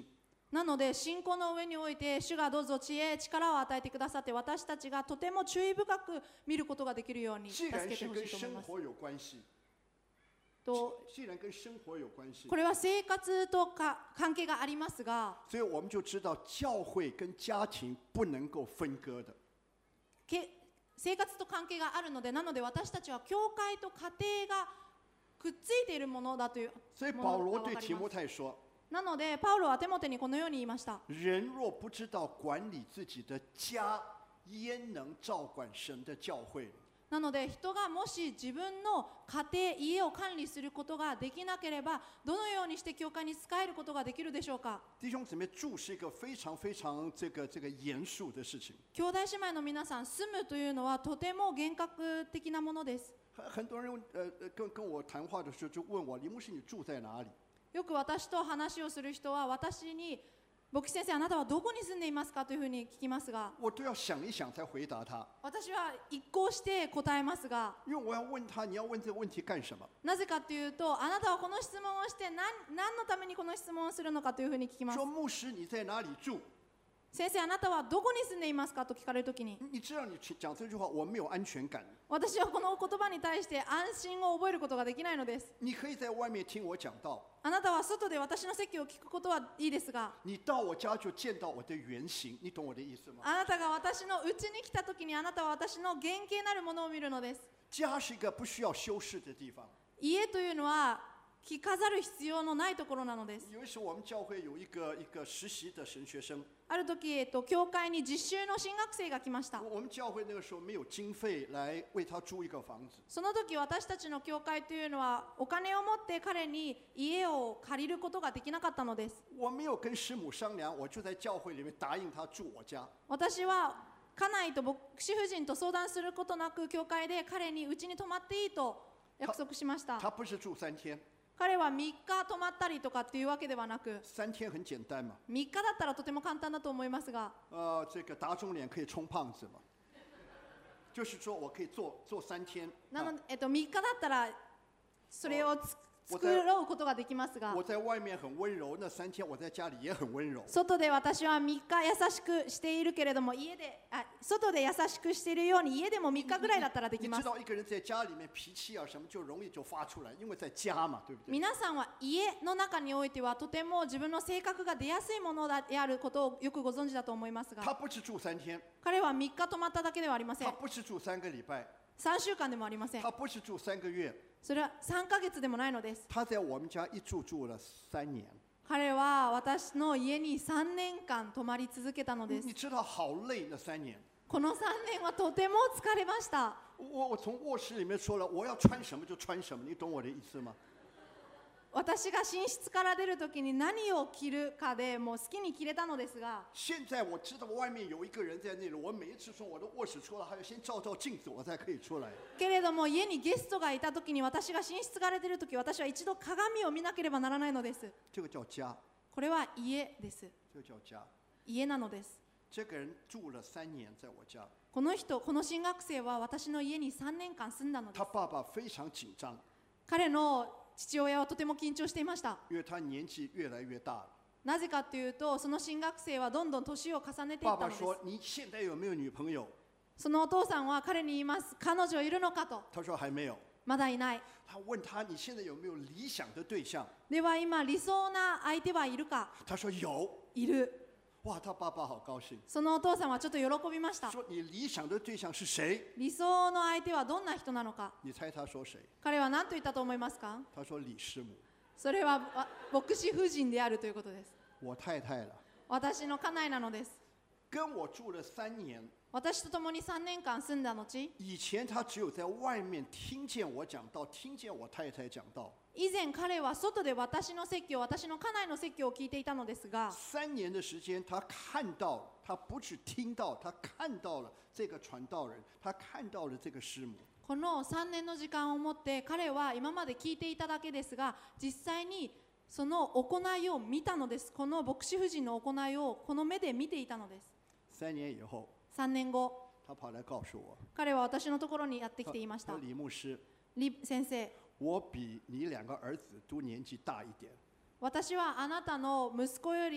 なので信仰の上において主がどうぞ知恵、力を与えてくださって、私たちがとても注意深く見ることができるように既助けてほ然是跟しいと思います。 生活有关系， と既然跟生活有关系こ，れは生活と関係がありますが、 所以我们就知道教会跟家庭不能够分割的。 生活と関係があるので、なので私たちは教会と家庭がくっついているものだという所以も保罗对のが分かります。 提摩太说： なのでパウロはテモテにこのように言いました。 人若不知道管理自己的家，焉能照管神的教会？ なので人がもし自分の家庭、家を管理することができなければ、どのようにして教会に仕えることができるでしょうか。 弟兄姊妹，住是一个非常非常这个严肃的事情。 兄弟姉妹の皆さん、住むというのはとても厳格的なものです。 很多人跟我谈话的时候就问我，李牧师你住在哪里？ よく私と話をする人は私に、牧師先生あなたはどこに住んでいますかというふうに聞きますが、 我都要想一想才回答他， 私は一向して答えますが、 因为我要问他，你要问这个问题干什么？ なぜかというと、あなたはこの質問をして何のためにこの質問をするのかというふうに聞きます。 说牧师你在哪里住？ 先生あなたはどこに住んでいますかと聞かれるときに、 你知道你讲这句话我没有安全感。 私はこの言葉に対して安心を覚えることができないのです。 你可以在外面听我讲道， あなたは外で私の説教を聞くことはいいですが、 你到我家就见到我的原型，你懂我的意思吗？ あなたが私の家に来たときにあなたは私の原型なるものを見るのです。 家是一个不需要修饰的地方。 家というのは着飾る必要のないところなのです。 有一次我们教会有一个实习的神学生， ある時、教会に実習の新学生が来ました。 我们教会那个时候没有经费来为他租一个房子， その時私たちの教会というのはお金を持って彼に家を借りることができなかったのです。 我没有跟师母商量，我就在教会里面答应他住我家。 私は家内と牧師夫人と相談することなく、教会で彼にうちに泊まっていいと約束しました。 他不是住3天， 彼は3日泊まったりとかっていうわけではなく、 3天很简单嘛。 3日だったらとても簡単だと思いますが、 这个打肿脸可以充胖子嘛，就是说我可以做3天。 なので、3日だったらそれを作ろうことができますが、 我在外面很温柔，那3天我在家里也很温柔。 外で私は3日優しくしているけれども、外で優しくしているように家でも3日ぐらいだったらできます。 你知道一个人在家里面脾气啊什么就容易就发出来，因为在家嘛，对不对？ 皆さんは家の中においてはとても自分の性格が出やすいものであることをよくご存知だと思います他が、 不是住3天， 彼は3日泊まっただけではありません。 他不是住3个礼拜， 3週間でもありません。 他不是住3个月， それは3ヶ月でもないのです。 他在我们家一住了3年。 彼は私の家に3年間泊まり続けたのです。 你知道好累那3年。 この3年はとても疲れました。 我从卧室里面说了，我要穿什么就穿什么，你懂我的意思吗？ 私が寝室から出るときに何を着るかでもう好きに着れたのですが、 现在我知道外面有一个人在那里，我每一次从我的卧室出来，还要先照镜子，我才可以出来。 けれども家にゲストがいたときに、私が寝室から出るとき、私は一度鏡を見なければならないのです。 这个叫家， これは家です。 这个叫家。 家なのです。 这个人住了3年在我家， この人、この新学生は私の家に3年間住んだのです。 他爸爸非常紧张， 彼の父親はとても緊張していました。 因为他年纪越来越大了。 なぜかというと、その新学生はどんどん年を重ねていったのです。 爸爸说：“你现在有没有女朋友そのお父さんは彼に言います。彼女いるのかと。？” 他说：“还没有。 まだいない。” 他问他：“你现在有没有理想的对象では今理想な相手はいるか？？” 他说：“有。 いる。” 哇，他爸爸好高兴， そのお父さんはちょっと喜びました。 说：“你理想的对象是谁理想の相手はどんな人なのか？？” 你猜他说谁？ 彼は何と言ったと思いますか？ 他说：“李师母， それは牧師夫人であるということです。 我太太了。 私の家内なのです。 跟我住了3年， 私と共に3年間住んだ後、 以前他只有在外面听见我讲道，听见我太太讲道。 以前彼は外で私の説教、私の家内の説教を聞いていたのですが、 3年的时间，他看到了，他不只听到，他看到了这个传道人，他看到了这个师母。 この3年の時間をもって彼は今まで聞いていただけですが、実際にその行いを見たのです。この牧師夫人の行いをこの目で見ていたのです。 3年以后， 3年後、 他跑来告诉我， 彼は私のところにやってきて言いました。 李牧师， 李先生、 我比你2个儿子都年纪大一点， 私はあなたの息子より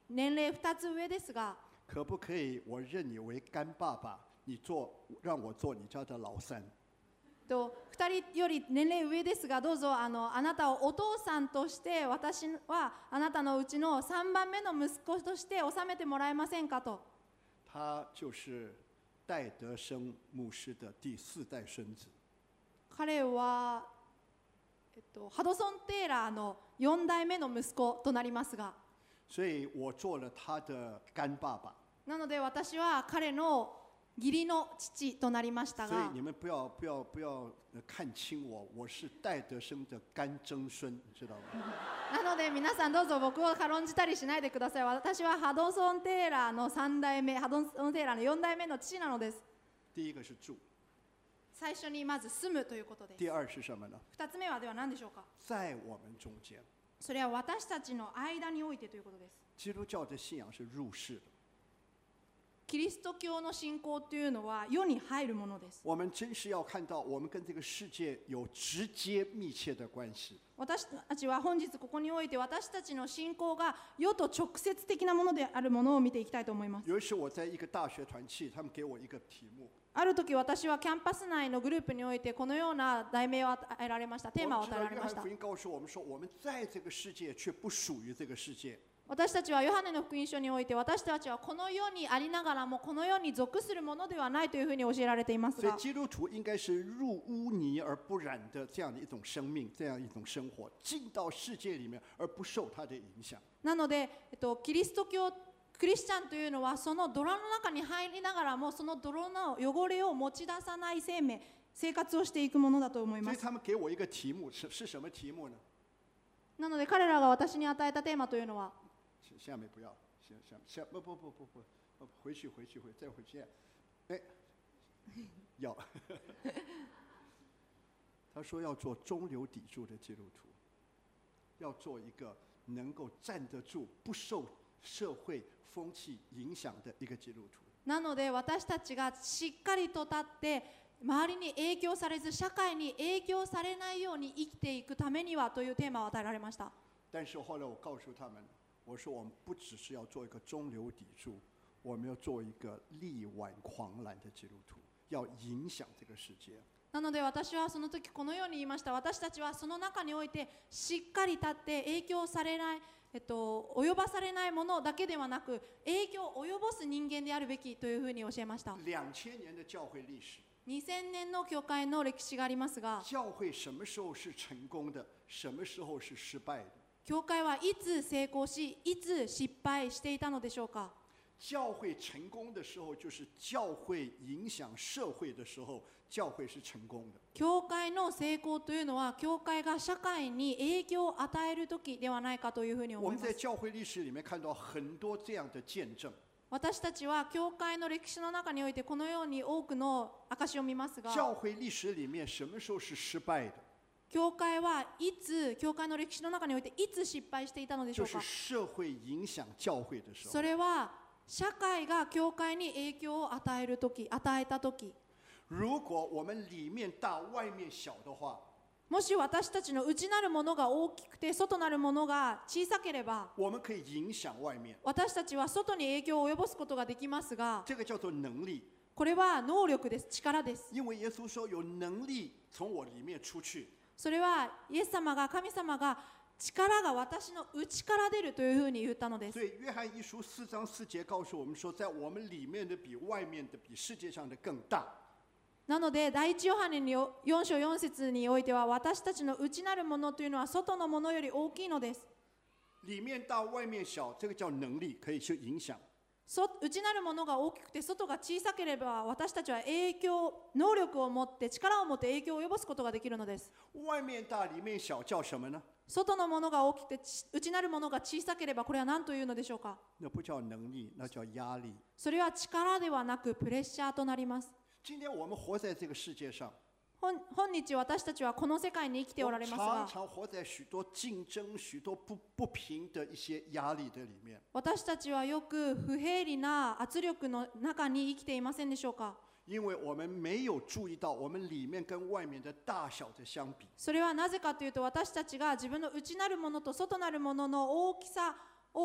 年齢2つ上ですが、 可不可以我认你为干爸爸，你让我做你家的老三？ 2人より年齢上ですが、どうぞあなたをお父さんとして、私はあなたのうちの3番目の息子として収めてもらえませんかと。 他就是戴德生牧师的第4代孙子。 彼は、ハドソン・テイラーの4代目の息子となりますが、 所以我做了他的干爸爸。 なので私は彼の義理の父となりましたが、 所以你们不要看轻我，我是戴德生的干曾孙，你知道吗？ なので皆さんどうぞ僕を軽んじたりしないでください。私はハドソン・テイラーの3代目、ハドソン・テイラーの4代目の父なのです。 第一个是住， 最初にまず住むということです。 第二是什么呢？ 2つ目はでは何でしょうか。 在我们中间。 それは私たちの間においてということです。 基督教的信仰是入世的。 キリスト教の信仰というのは世に入るものです。 我们真是要看到我们跟这个世界有直接密切的关系。 私たちは本日ここにおいて私たちの信仰が世と直接的なものであるものを見ていきたいと思います。 有一次我在一个大学团契，他们给我一个题目。 ある時私はキャンパス内のグループにおいてこのような題名を与えられました。テーマを与えられました。 约翰福音告诉我们说，我们在这个世界却不属于这个世界。 私たちはヨハネの福音書において、私たちはこの世にありながらもこの世に属するものではないというふうに教えられていますが、 所以基督徒应该是入污泥而不染的这样的一种生命，这样一种生活，进到世界里面而不受它的影响。 なので、キリスト教クリスチャンというのはその泥の中に入りながらもその泥の汚れを持ち出さない生活をしていくものだと思います。 所以他们给我一个题目，是什么题目呢？ なので彼らが私に与えたテーマというのは、 下面不要，下不，回去，再回去，哎，要。他说要做中流砥柱的基督徒，要做一个能够站得住、不受社会风气影响的一个基督徒。 なので私たちがしっかりと立って周りに影響されず社会に影響されないように生きていくためにはというテーマを与えられました。 但是后来我告诉他们，我说我们不只是要做一个中流砥柱，我们要做一个力挽狂澜的基督徒，要影响这个世界。 なので私はその時このように言いました。私たちはその中においてしっかり立って影響されない、及ばされないものだけではなく影響を及ぼす人間であるべきというふうに教えました。 2000年的教会历史。 2000年の教会の歴史がありますが、 教会什么时候是成功的，什么时候是失败的？ 教会はいつ成功し、いつ失敗していたのでしょうか。 教会成功的时候，就是教会影响社会的时候，教会是成功的。 教会の成功というのは、教会が社会に影響を与える時ではないかというふうに思います。 我们在教会历史里面看到很多这样的见证。 私たちは教会の歴史の中においてこのように多くの証を見ますが、 教会历史里面什么时候是失败的？ 教会はいつ、教会の歴史の中においていつ失敗していたのでしょうか。 就是社会影响教会的时候。 それは社会が教会に影響を与えた時。 如果我们里面大外面小的话， もし私たちの内なるものが大きくて外なるものが小さければ、 我们可以影响外面。 私たちは外に影響を及ぼすことができますが、 这个叫做能力。 これは能力です、力です。 因为耶稣说有能力从我里面出去。 それはイエス様が、神様が力が私の内から出るというふうに言ったのです。 所以约翰一书4章4节告诉我们说，在我们里面的比外面的比世界上的更大。 なので第一ヨハネ4章4節においては、私たちの内なるものというのは外のものより大きいのです。 里面大外面小，这个叫能力，可以去影响。 内なるものが大きくて外が小さければ、私たちは能力を持って力を持って影響を及ぼすことができるのです。 外面大里面小叫什么呢？ 外のものが大きくて内なるものが小さければ、これは何というのでしょうか。 那不叫能力，那叫压力。 それは力ではなくプレッシャーとなります。 今天我们活在这个世界上， 本日私たちはこの世界に生きておられますが、 常常活在许多竞争、许多不平的一些压力的里面。 私たちはよく不平利な圧力の中に生きていませんでしょうか。 因为我们没有注意到我们里面跟外面的大小的相比。 それはなぜかというと、私たちが自分の内なるものと外なるものの大きさを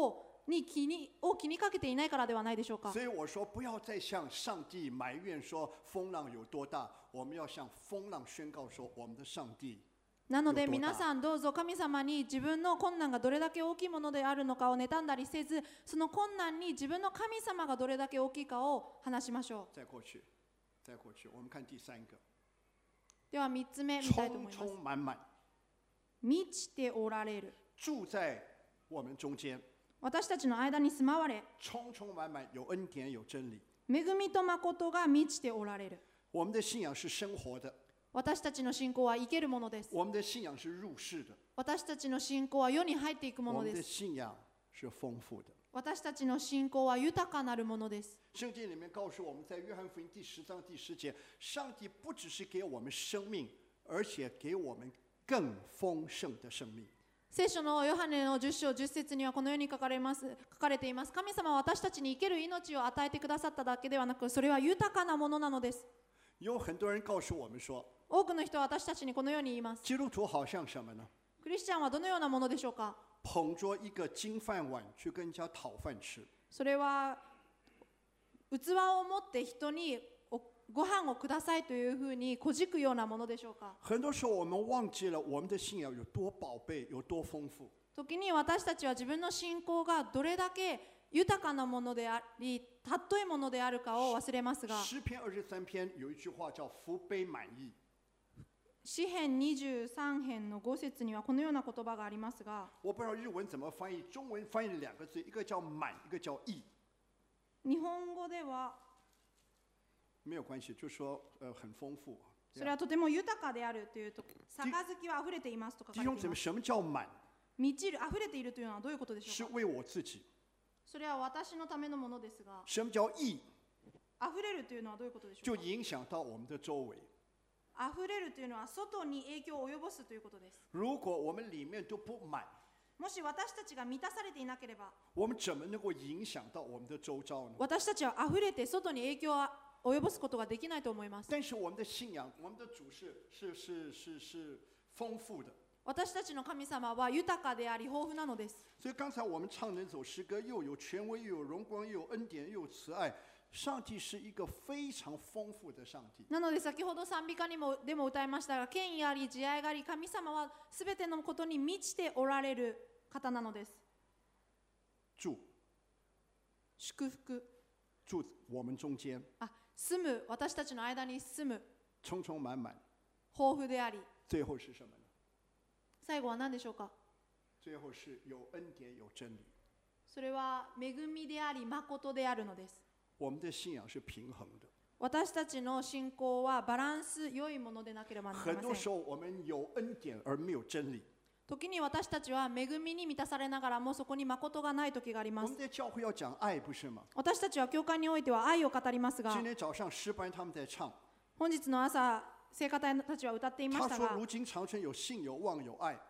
に気にかけていないからではないでしょうか。 所以我说，不要再向上帝埋怨说风浪有多大，我们要向风浪宣告说，我们的上帝。 なので皆さんどうぞ神様に自分の困難がどれだけ大きいものであるのかを妬んだりせず、その困難に自分の神様がどれだけ大きいかを話しましょ再过去，我们看第三个， う。では3つ目見たいと思います。 充充满满満ちておられる。 住在我们中间， 私たちの間に住まわれ、 充充满满有恩典有真理。 恵みと誠が満ちておられる。 我们的信仰是生活的， 私たちの信仰は生けるものです。 我们的信仰是入世的， 私たちの信仰は世に入っていくも我们的のです。 信仰是丰富的。 私たちの信仰は豊かなるものです。 圣经里面告诉我们，在约翰福音第10章第10节，上帝不只是给我们生命，而且给我们更丰盛的生命。 聖書のヨハネの10章10節にはこのように書かれています。神様は私たちに生ける命を与えてくださっただけではなく、それは豊かなものなのです。 有很多人告诉我们说， 多くの人は私たちにこのように言います。 基督徒好像什么呢？ クリスチャンはどのようなものでしょうか。 捧着一个金饭碗去跟人家讨饭吃。 それは器を持って人にご飯をくださいというふうにこじくようなものでしょうか。 很多时候我们忘记了我们的信仰有多宝贝，有多丰富。 時に私たちは自分の信仰がどれだけ豊かなものであり、尊いものであるかを忘れますが、 诗篇23篇有一句话叫福杯满溢。 詩編23編の5節にはこのような言葉がありますが、 我不知道日文怎么翻译，中文翻译了两个字，一个叫满，一个叫溢。 日本語では没有关系，就说很丰富。 それはとても豊かであるというと、杯は溢れていますと書か弟兄れています。 姊妹，什么叫满？ 満ちる、溢れているというのはどういうことでしょうか。 是为我自己。 それは私のためのものですが、 什么叫溢？ 溢れるというのはどういうことでしょ就うか。 影响到我们的周围。 溢れるというのは外に影響を及ぼすということです。 如果我们里面都不满， もし私たちが満たされていなければ、 我们怎么能够影响到我们的周遭呢？ 私たちは溢れて外に影響を及ぼすことができないと思います。 但是我们的信仰，我们的主是丰富的。 私たちの神様は豊かであり豊富なのです。 所以刚才我们唱那首诗歌，又有权威，又有荣光，又有恩典，又有慈爱。上帝是一个非常丰富的上帝。 なので先ほど賛美歌でも歌いましたが、権威あり慈愛があり、神様はすべてのことに満ちておられる方なのです。 住祝福、 住我们中间， 住む、私たちの間に住む、 充充满满。 豊富であり、 最后是什么呢？ 最後は何でしょうか。 最后是有恩典有真理。 それは恵みであり誠であるのです。 我们的信仰是平衡的。 私たちの信仰はバランス良いものでなければなりません。 很多时候我们有恩典而没有真理。 時に私たちは恵みに満たされながらもそこに誠がない時があります。 我们在教会要讲爱，不是吗？ 私たちは教会においては愛を語りますが、 今天早上诗班他们在唱， 本日の朝聖歌隊たちは歌っていましたが、 他说如今长春有信有望有愛。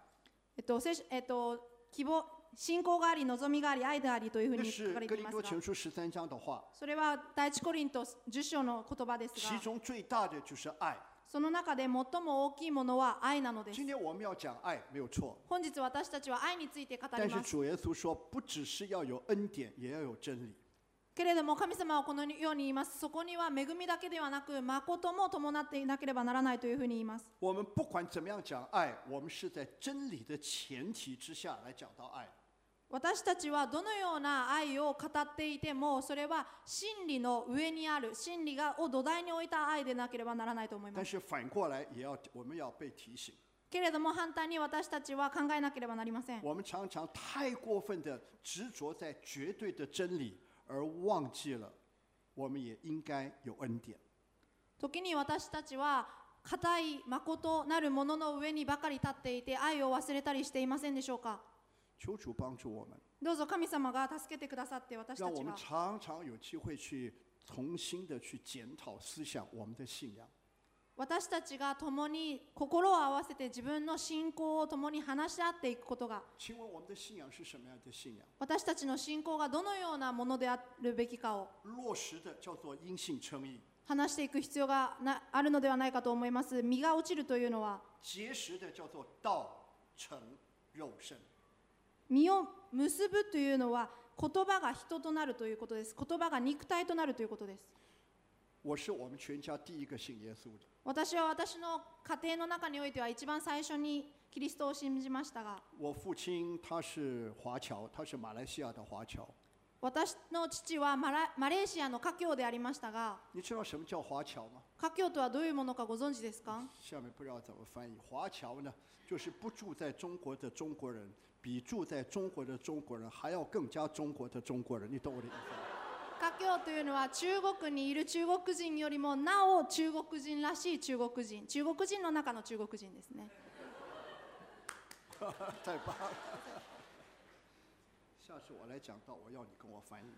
希望、信仰があり望みがあり愛でありというふう那に書是哥林かれていますが、 多前书13章的话， それは第一コリント10章の言葉ですが、 其中最大的就是愛。 その中で最も大きいものは愛なのです。 今天我们要讲愛，没有错。 本日私たちは愛について語但ります。 是主耶稣说，不只是要有恩典，也要有真理。 けれども神様はこのように言います。そこには恵みだけではなく誠も伴っていなければならないというふうに言います。 我们不管怎么样讲愛，我们是在真理的前提之下来讲到愛。 私たちはどのような愛を語っていても、それは真理の上にある、真理を土台に置いた愛でなければならないと思いま但す。 是反过来也要我们要被提醒， けれども反対に私たちは考えなければなりません。 我们常常太过分的执着在绝对的真理，而忘记了我们也应该有恩典。 時に私たちは固い誠なるものの上にばかり立っていて愛を忘れたりしていませんでしょうか。 求主帮助我们， どうぞ神様が助けてくださって、私た让我们ちが常常有机会去重新的去检讨思想我们的信仰。 私たちが共に心を合わせて自分の信仰を共に話し合っていくことが、 请问我们的信仰是什么样的信仰？ 私たちの信仰がどのようなものであるべきかを落实的叫做因信称义， 話していく必要があるのではないかと思います。実が落ちるというのは、 结实的叫做道成肉身。 実を結ぶというのは言葉が人となるということです。言葉が肉体となるということです。 我是我们全家第一个信耶稣的。 私は私の家庭の中においては一番最初にキリストを信じましたが、 我父亲他是华侨，他是马来西亚的华侨。 私の父はマレーシアの華僑でありましたが、 你知道什么叫华侨吗？ 華僑とはどういうものかご存知ですか？ 下面不知道怎么翻译。华侨呢，就是不住在中国的中国人，比住在中国的中国人还要更加中国的中国人。你懂我的意思吗？ 華僑というのは中国にいる中国人よりもなお中国人らしい中国人、中国人の中の中国人ですね。 太棒了！下次我来讲到，我要你跟我翻译。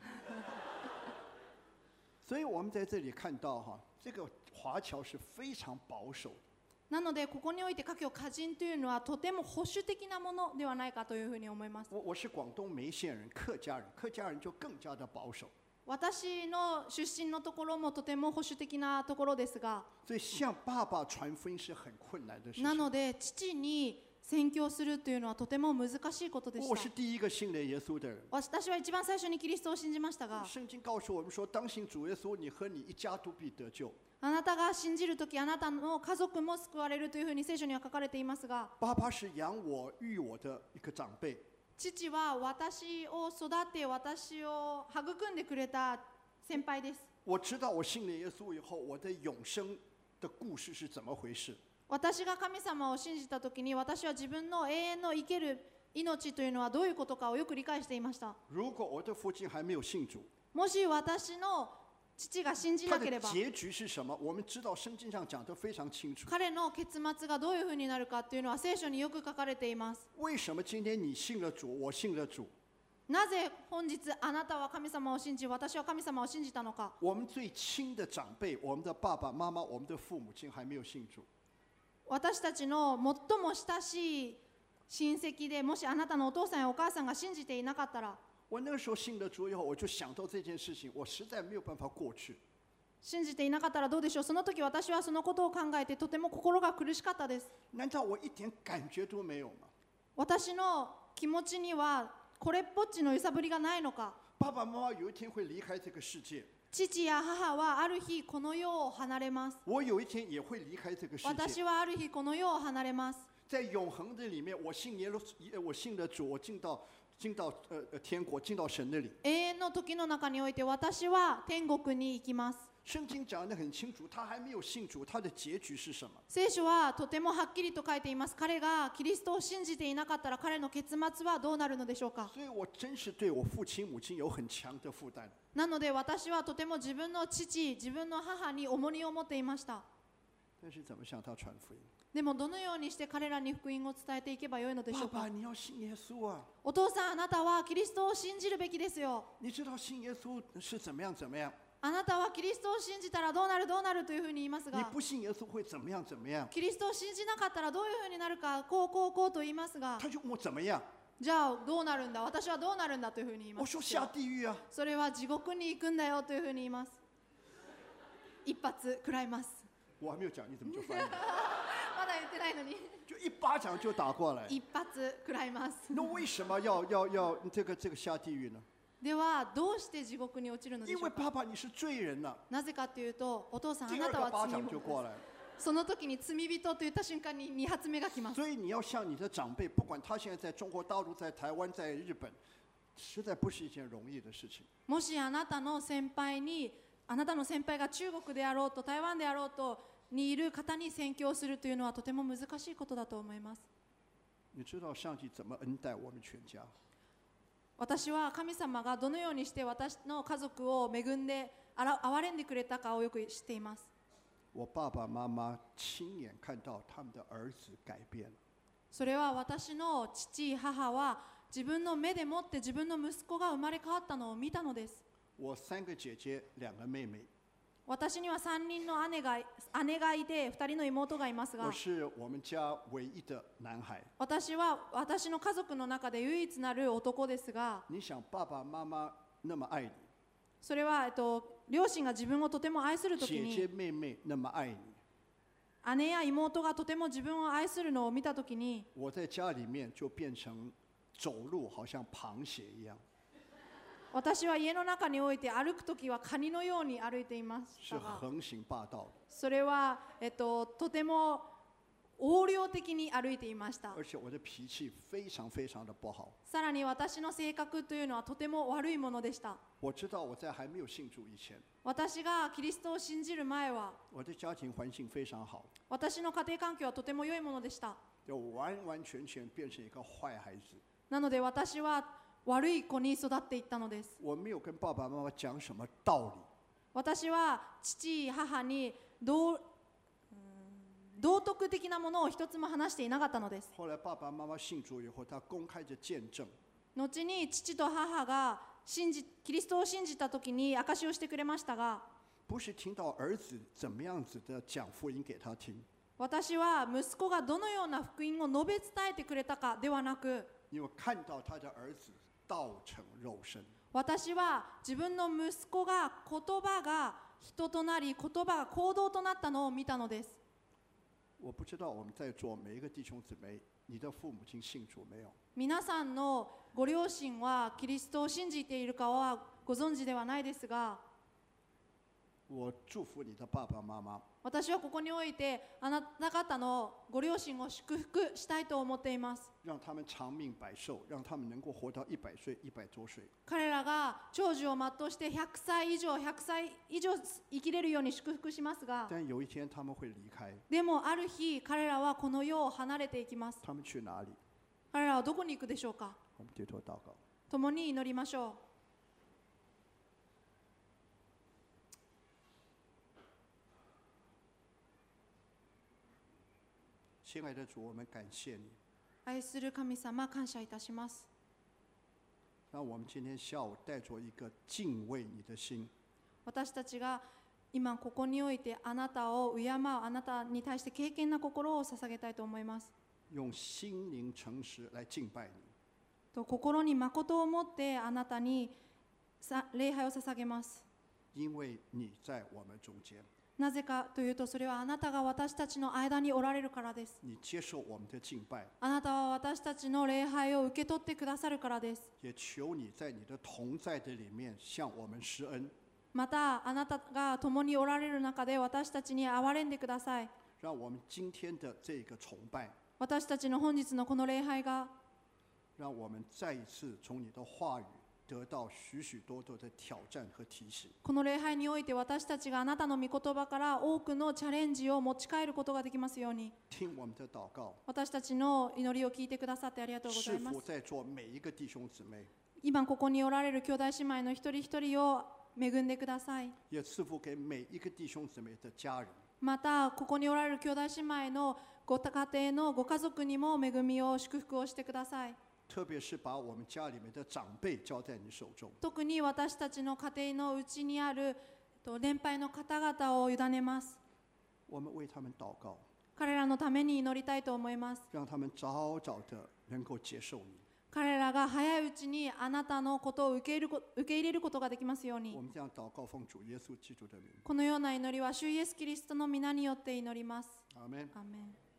所以我们在这里看到哈，这个华侨是非常保守的。 なのでここにおいて華僑華人というのはとても保守的なものではないかというふうに思います。 我是广东梅县人，客家人，客家人就更加的保守。 私の出身のところもとても保守的なところですが、 所以向爸爸传福音是很困难的事情。 なので父に宣教するというのはとても難しいことでし我是た。 第一个信了耶稣的人。 私は一番最初にキリストを信じましたが、 圣经告诉我们说，当信主耶稣，你和你一家都必得救。 あなたが信じるとき、あなたの家族も救われるというふうに聖書には書かれていますが、 爸爸是养我育我的一个长辈。 父は私を育て、私を育んでくれた先輩です。 我知道我信了耶稣以后，我的永生的故事是怎么回事。 私が神様を信じたときに、私は自分の永遠の生ける命というのはどういうことかをよく理解していました。 如果我的父亲还没有信主， もし私の父が信じ他なければ、 的结局是什么？我们知道圣经上讲得非常清楚。 彼の結末がどういうふうになるかというのは聖書によく書かれています。 为什么今天你信了主，我信了主？ なぜ本日あなたは神様を信じ、私は神様を信じたのか。 我们最亲的长辈，我们的爸爸妈妈，我们的父母亲还没有信主。 私たちの最も親しい親戚で、もしあなたのお父さんやお母さんが信じていなかったら、 我那个时候信了主以后，我就想到这件事情，我实在没有办法过去。 信じていなかったらどうでしょう。その時私はそのことを考えてとても心が苦しかったです。 难道我一点感觉都没有吗？ 私の気持ちにはこれっぽっちの揺さぶりがないのか。 爸爸妈妈有一天会离开这个世界， 父や母はある日この世を離れます。 我有一天也会离开这个世界。 私はある日この世を離れます。 在永恒的里面，我信了主，我进到天国，进到神那里。 永遠の時の中において私は天国に行きます。 圣经讲得很清楚，他还没有信主，他的结局是什么？ 聖書はとてもはっきりと書いています。彼がキリストを信じていなかったら彼の結末はどうなるのでしょうか。 所以我真是对我父亲母亲有很強的負擔。 なので私はとても自分の父、自分の母に重荷を持っていました。 但是怎么向他传福音？ でもどのようにして彼らに福音を伝えていけばよいのでしょうか。 爸爸，你要信耶稣啊！ お父さん、あなたはキリストを信じるべきですよ。 你知道信耶稣是怎么样怎么样？ あなたはキリストを信じたらどうなるどうなるというふうに言いますが、 你不信耶稣会怎么样怎么样？ キリストを信じなかったらどういうふうになるか、こうこうこうと言いますが、 他就问我怎么样？ じゃあどうなるんだ、私はどうなるんだというふうに言います。 我说下地狱啊！ それは地獄に行くんだよというふうに言います。一発食らいます。 我还没有讲，你怎么就翻译了？ まだ言ってないのに。 就一巴掌就打过来。 一発食らいます。 那为什么要这个下地狱呢？ ではどうして地獄に落ちるのでし因为ょうか。 爸爸你是罪人呐、 なぜかというと、お父さん、あ第なたは二个巴掌罪人。 就过来了。 その時に罪人と言った瞬間に2発目が来ます。 所以你要向你的长辈，不管他现在在中国大陆、在台湾、在日本，实在不是一件容易的事情。 もしあなたの先輩が中国であろうと台湾であろうとにいる方に宣教するというのはとても難しいことだと思います。 你知道上帝怎么恩待我们全家？ 私は神様がどのようにして私の家族を恵んで憐れんでくれたかをよく知っています。 我爸爸妈妈亲眼看到他们的儿子改变了。 それは私の父、母は自分の目でもって自分の息子が生まれ変わったのを見たのです。 我3个姐姐2个妹妹， 私には3人の姉がいて2人の妹がいますが、 我是我们家唯一的男孩。 私は私の家族の中で唯一なる男ですが、 你想爸爸妈妈那么爱你， それは、両親が自分をとても愛するとき姐姐に、 妹妹那么愛你， 姉や妹がとても自分を愛するのを見たときに、 我在家里面就变成走路好像螃蟹一样。 私は家の中において歩くときはカニのように歩いていまし是たが、 横行霸道的， それは、とても横領的に歩いていました。 而且我的脾气非常非常的不好。 さらに私の性格というのはとても悪いものでした。 我知道我在还没有信主以前， 私がキリストを信じる前は、 我的家庭环境非常好， 私の家庭環境はとても良いものでした。 就完完全全变成一个坏孩子。 なので私は悪い子に育っていったのです。 我没有跟爸爸妈妈讲什么道理， 私は父、母に道徳的なものを一つも話していなかったのです。 后来爸爸妈妈信主以后，他公开的见证， 後に父と母がキリストを信じた時に証しをしてくれましたが、 不是听到儿子怎么样子的讲福音给他听， 私は息子がどのような福音を述べ伝えてくれたかではなく、 因为看到他的儿子道成肉身。 私は自分の息子が言葉が人となり、言葉が行動となったのを見たのです。 我不知道我们在座每一个弟兄姊妹，你的父母亲信主没有？ 皆さんのご両親はキリストを信じているかはご存知ではないですが、 我祝福你的爸爸妈妈， 私はここにおいてあなた方のご両親を祝福したいと思っています。 让他们长命百寿，让他们能够活到100岁、100多岁。 彼らが長寿を全うして100歳以上生きれるように祝福しますが、 但有一天他们会离开， でもある日彼らはこの世を離れていきます。 他们去哪里？ 彼らはどこに行くでしょうか。 我们低头祷告。 共に祈りましょう。 亲爱的主，我们感谢你， 愛する神様、感謝いたします。 让我们今天下午带着一个敬畏你的心， 私たちが今ここにおいてあなたを敬う、あなたに対して敬虔な心を捧げたいと思います。 用心灵诚实来敬拜你。 と心に誠を持ってあなたに礼拝を捧げます。 因为你在我们中间， なぜかというと、それはあなたが私たちの間におられるからです。 你接受我们的敬拜， あなたは私たちの礼拝を受け取ってくださるからです。 也求你在你的同在的里面向我们施恩， またあなたが共におられる中で私たちに憐れんでください。 让我们今天的这个崇拜， 私たちの本日のこの礼拝が、 让我们再一次从你的话语得到许许多多的挑战和提醒。 この礼拝において私たちがあなたの御言葉から多くのチャレンジを持ち帰ることができますように。 听我们的祷告， 私たちの祈りを聞いてくださってありがとうございます。 是否在座每一个弟兄姊妹， 今ここにおられる兄弟姉妹の一人一人を恵んでください。 也赐福给每一个弟兄姊妹的家人。 またここにおられる兄弟姉妹のご家庭のご家族にも恵みを祝福をしてください。 特别是把我们家里面的長輩交在你手中。 特に私たちの家庭のうちにある年配の方々を委ねます。 我们为他们祷告， 彼らのために祈りたいと思います。 让他们早早的能够接受你。 彼らが早いうちにあなたのことを受け入れることができますように。 我们这样祷告，奉主耶稣基督的名， このような祈りは主イエスキリストの皆によって祈ります。 阿門。 アーメン。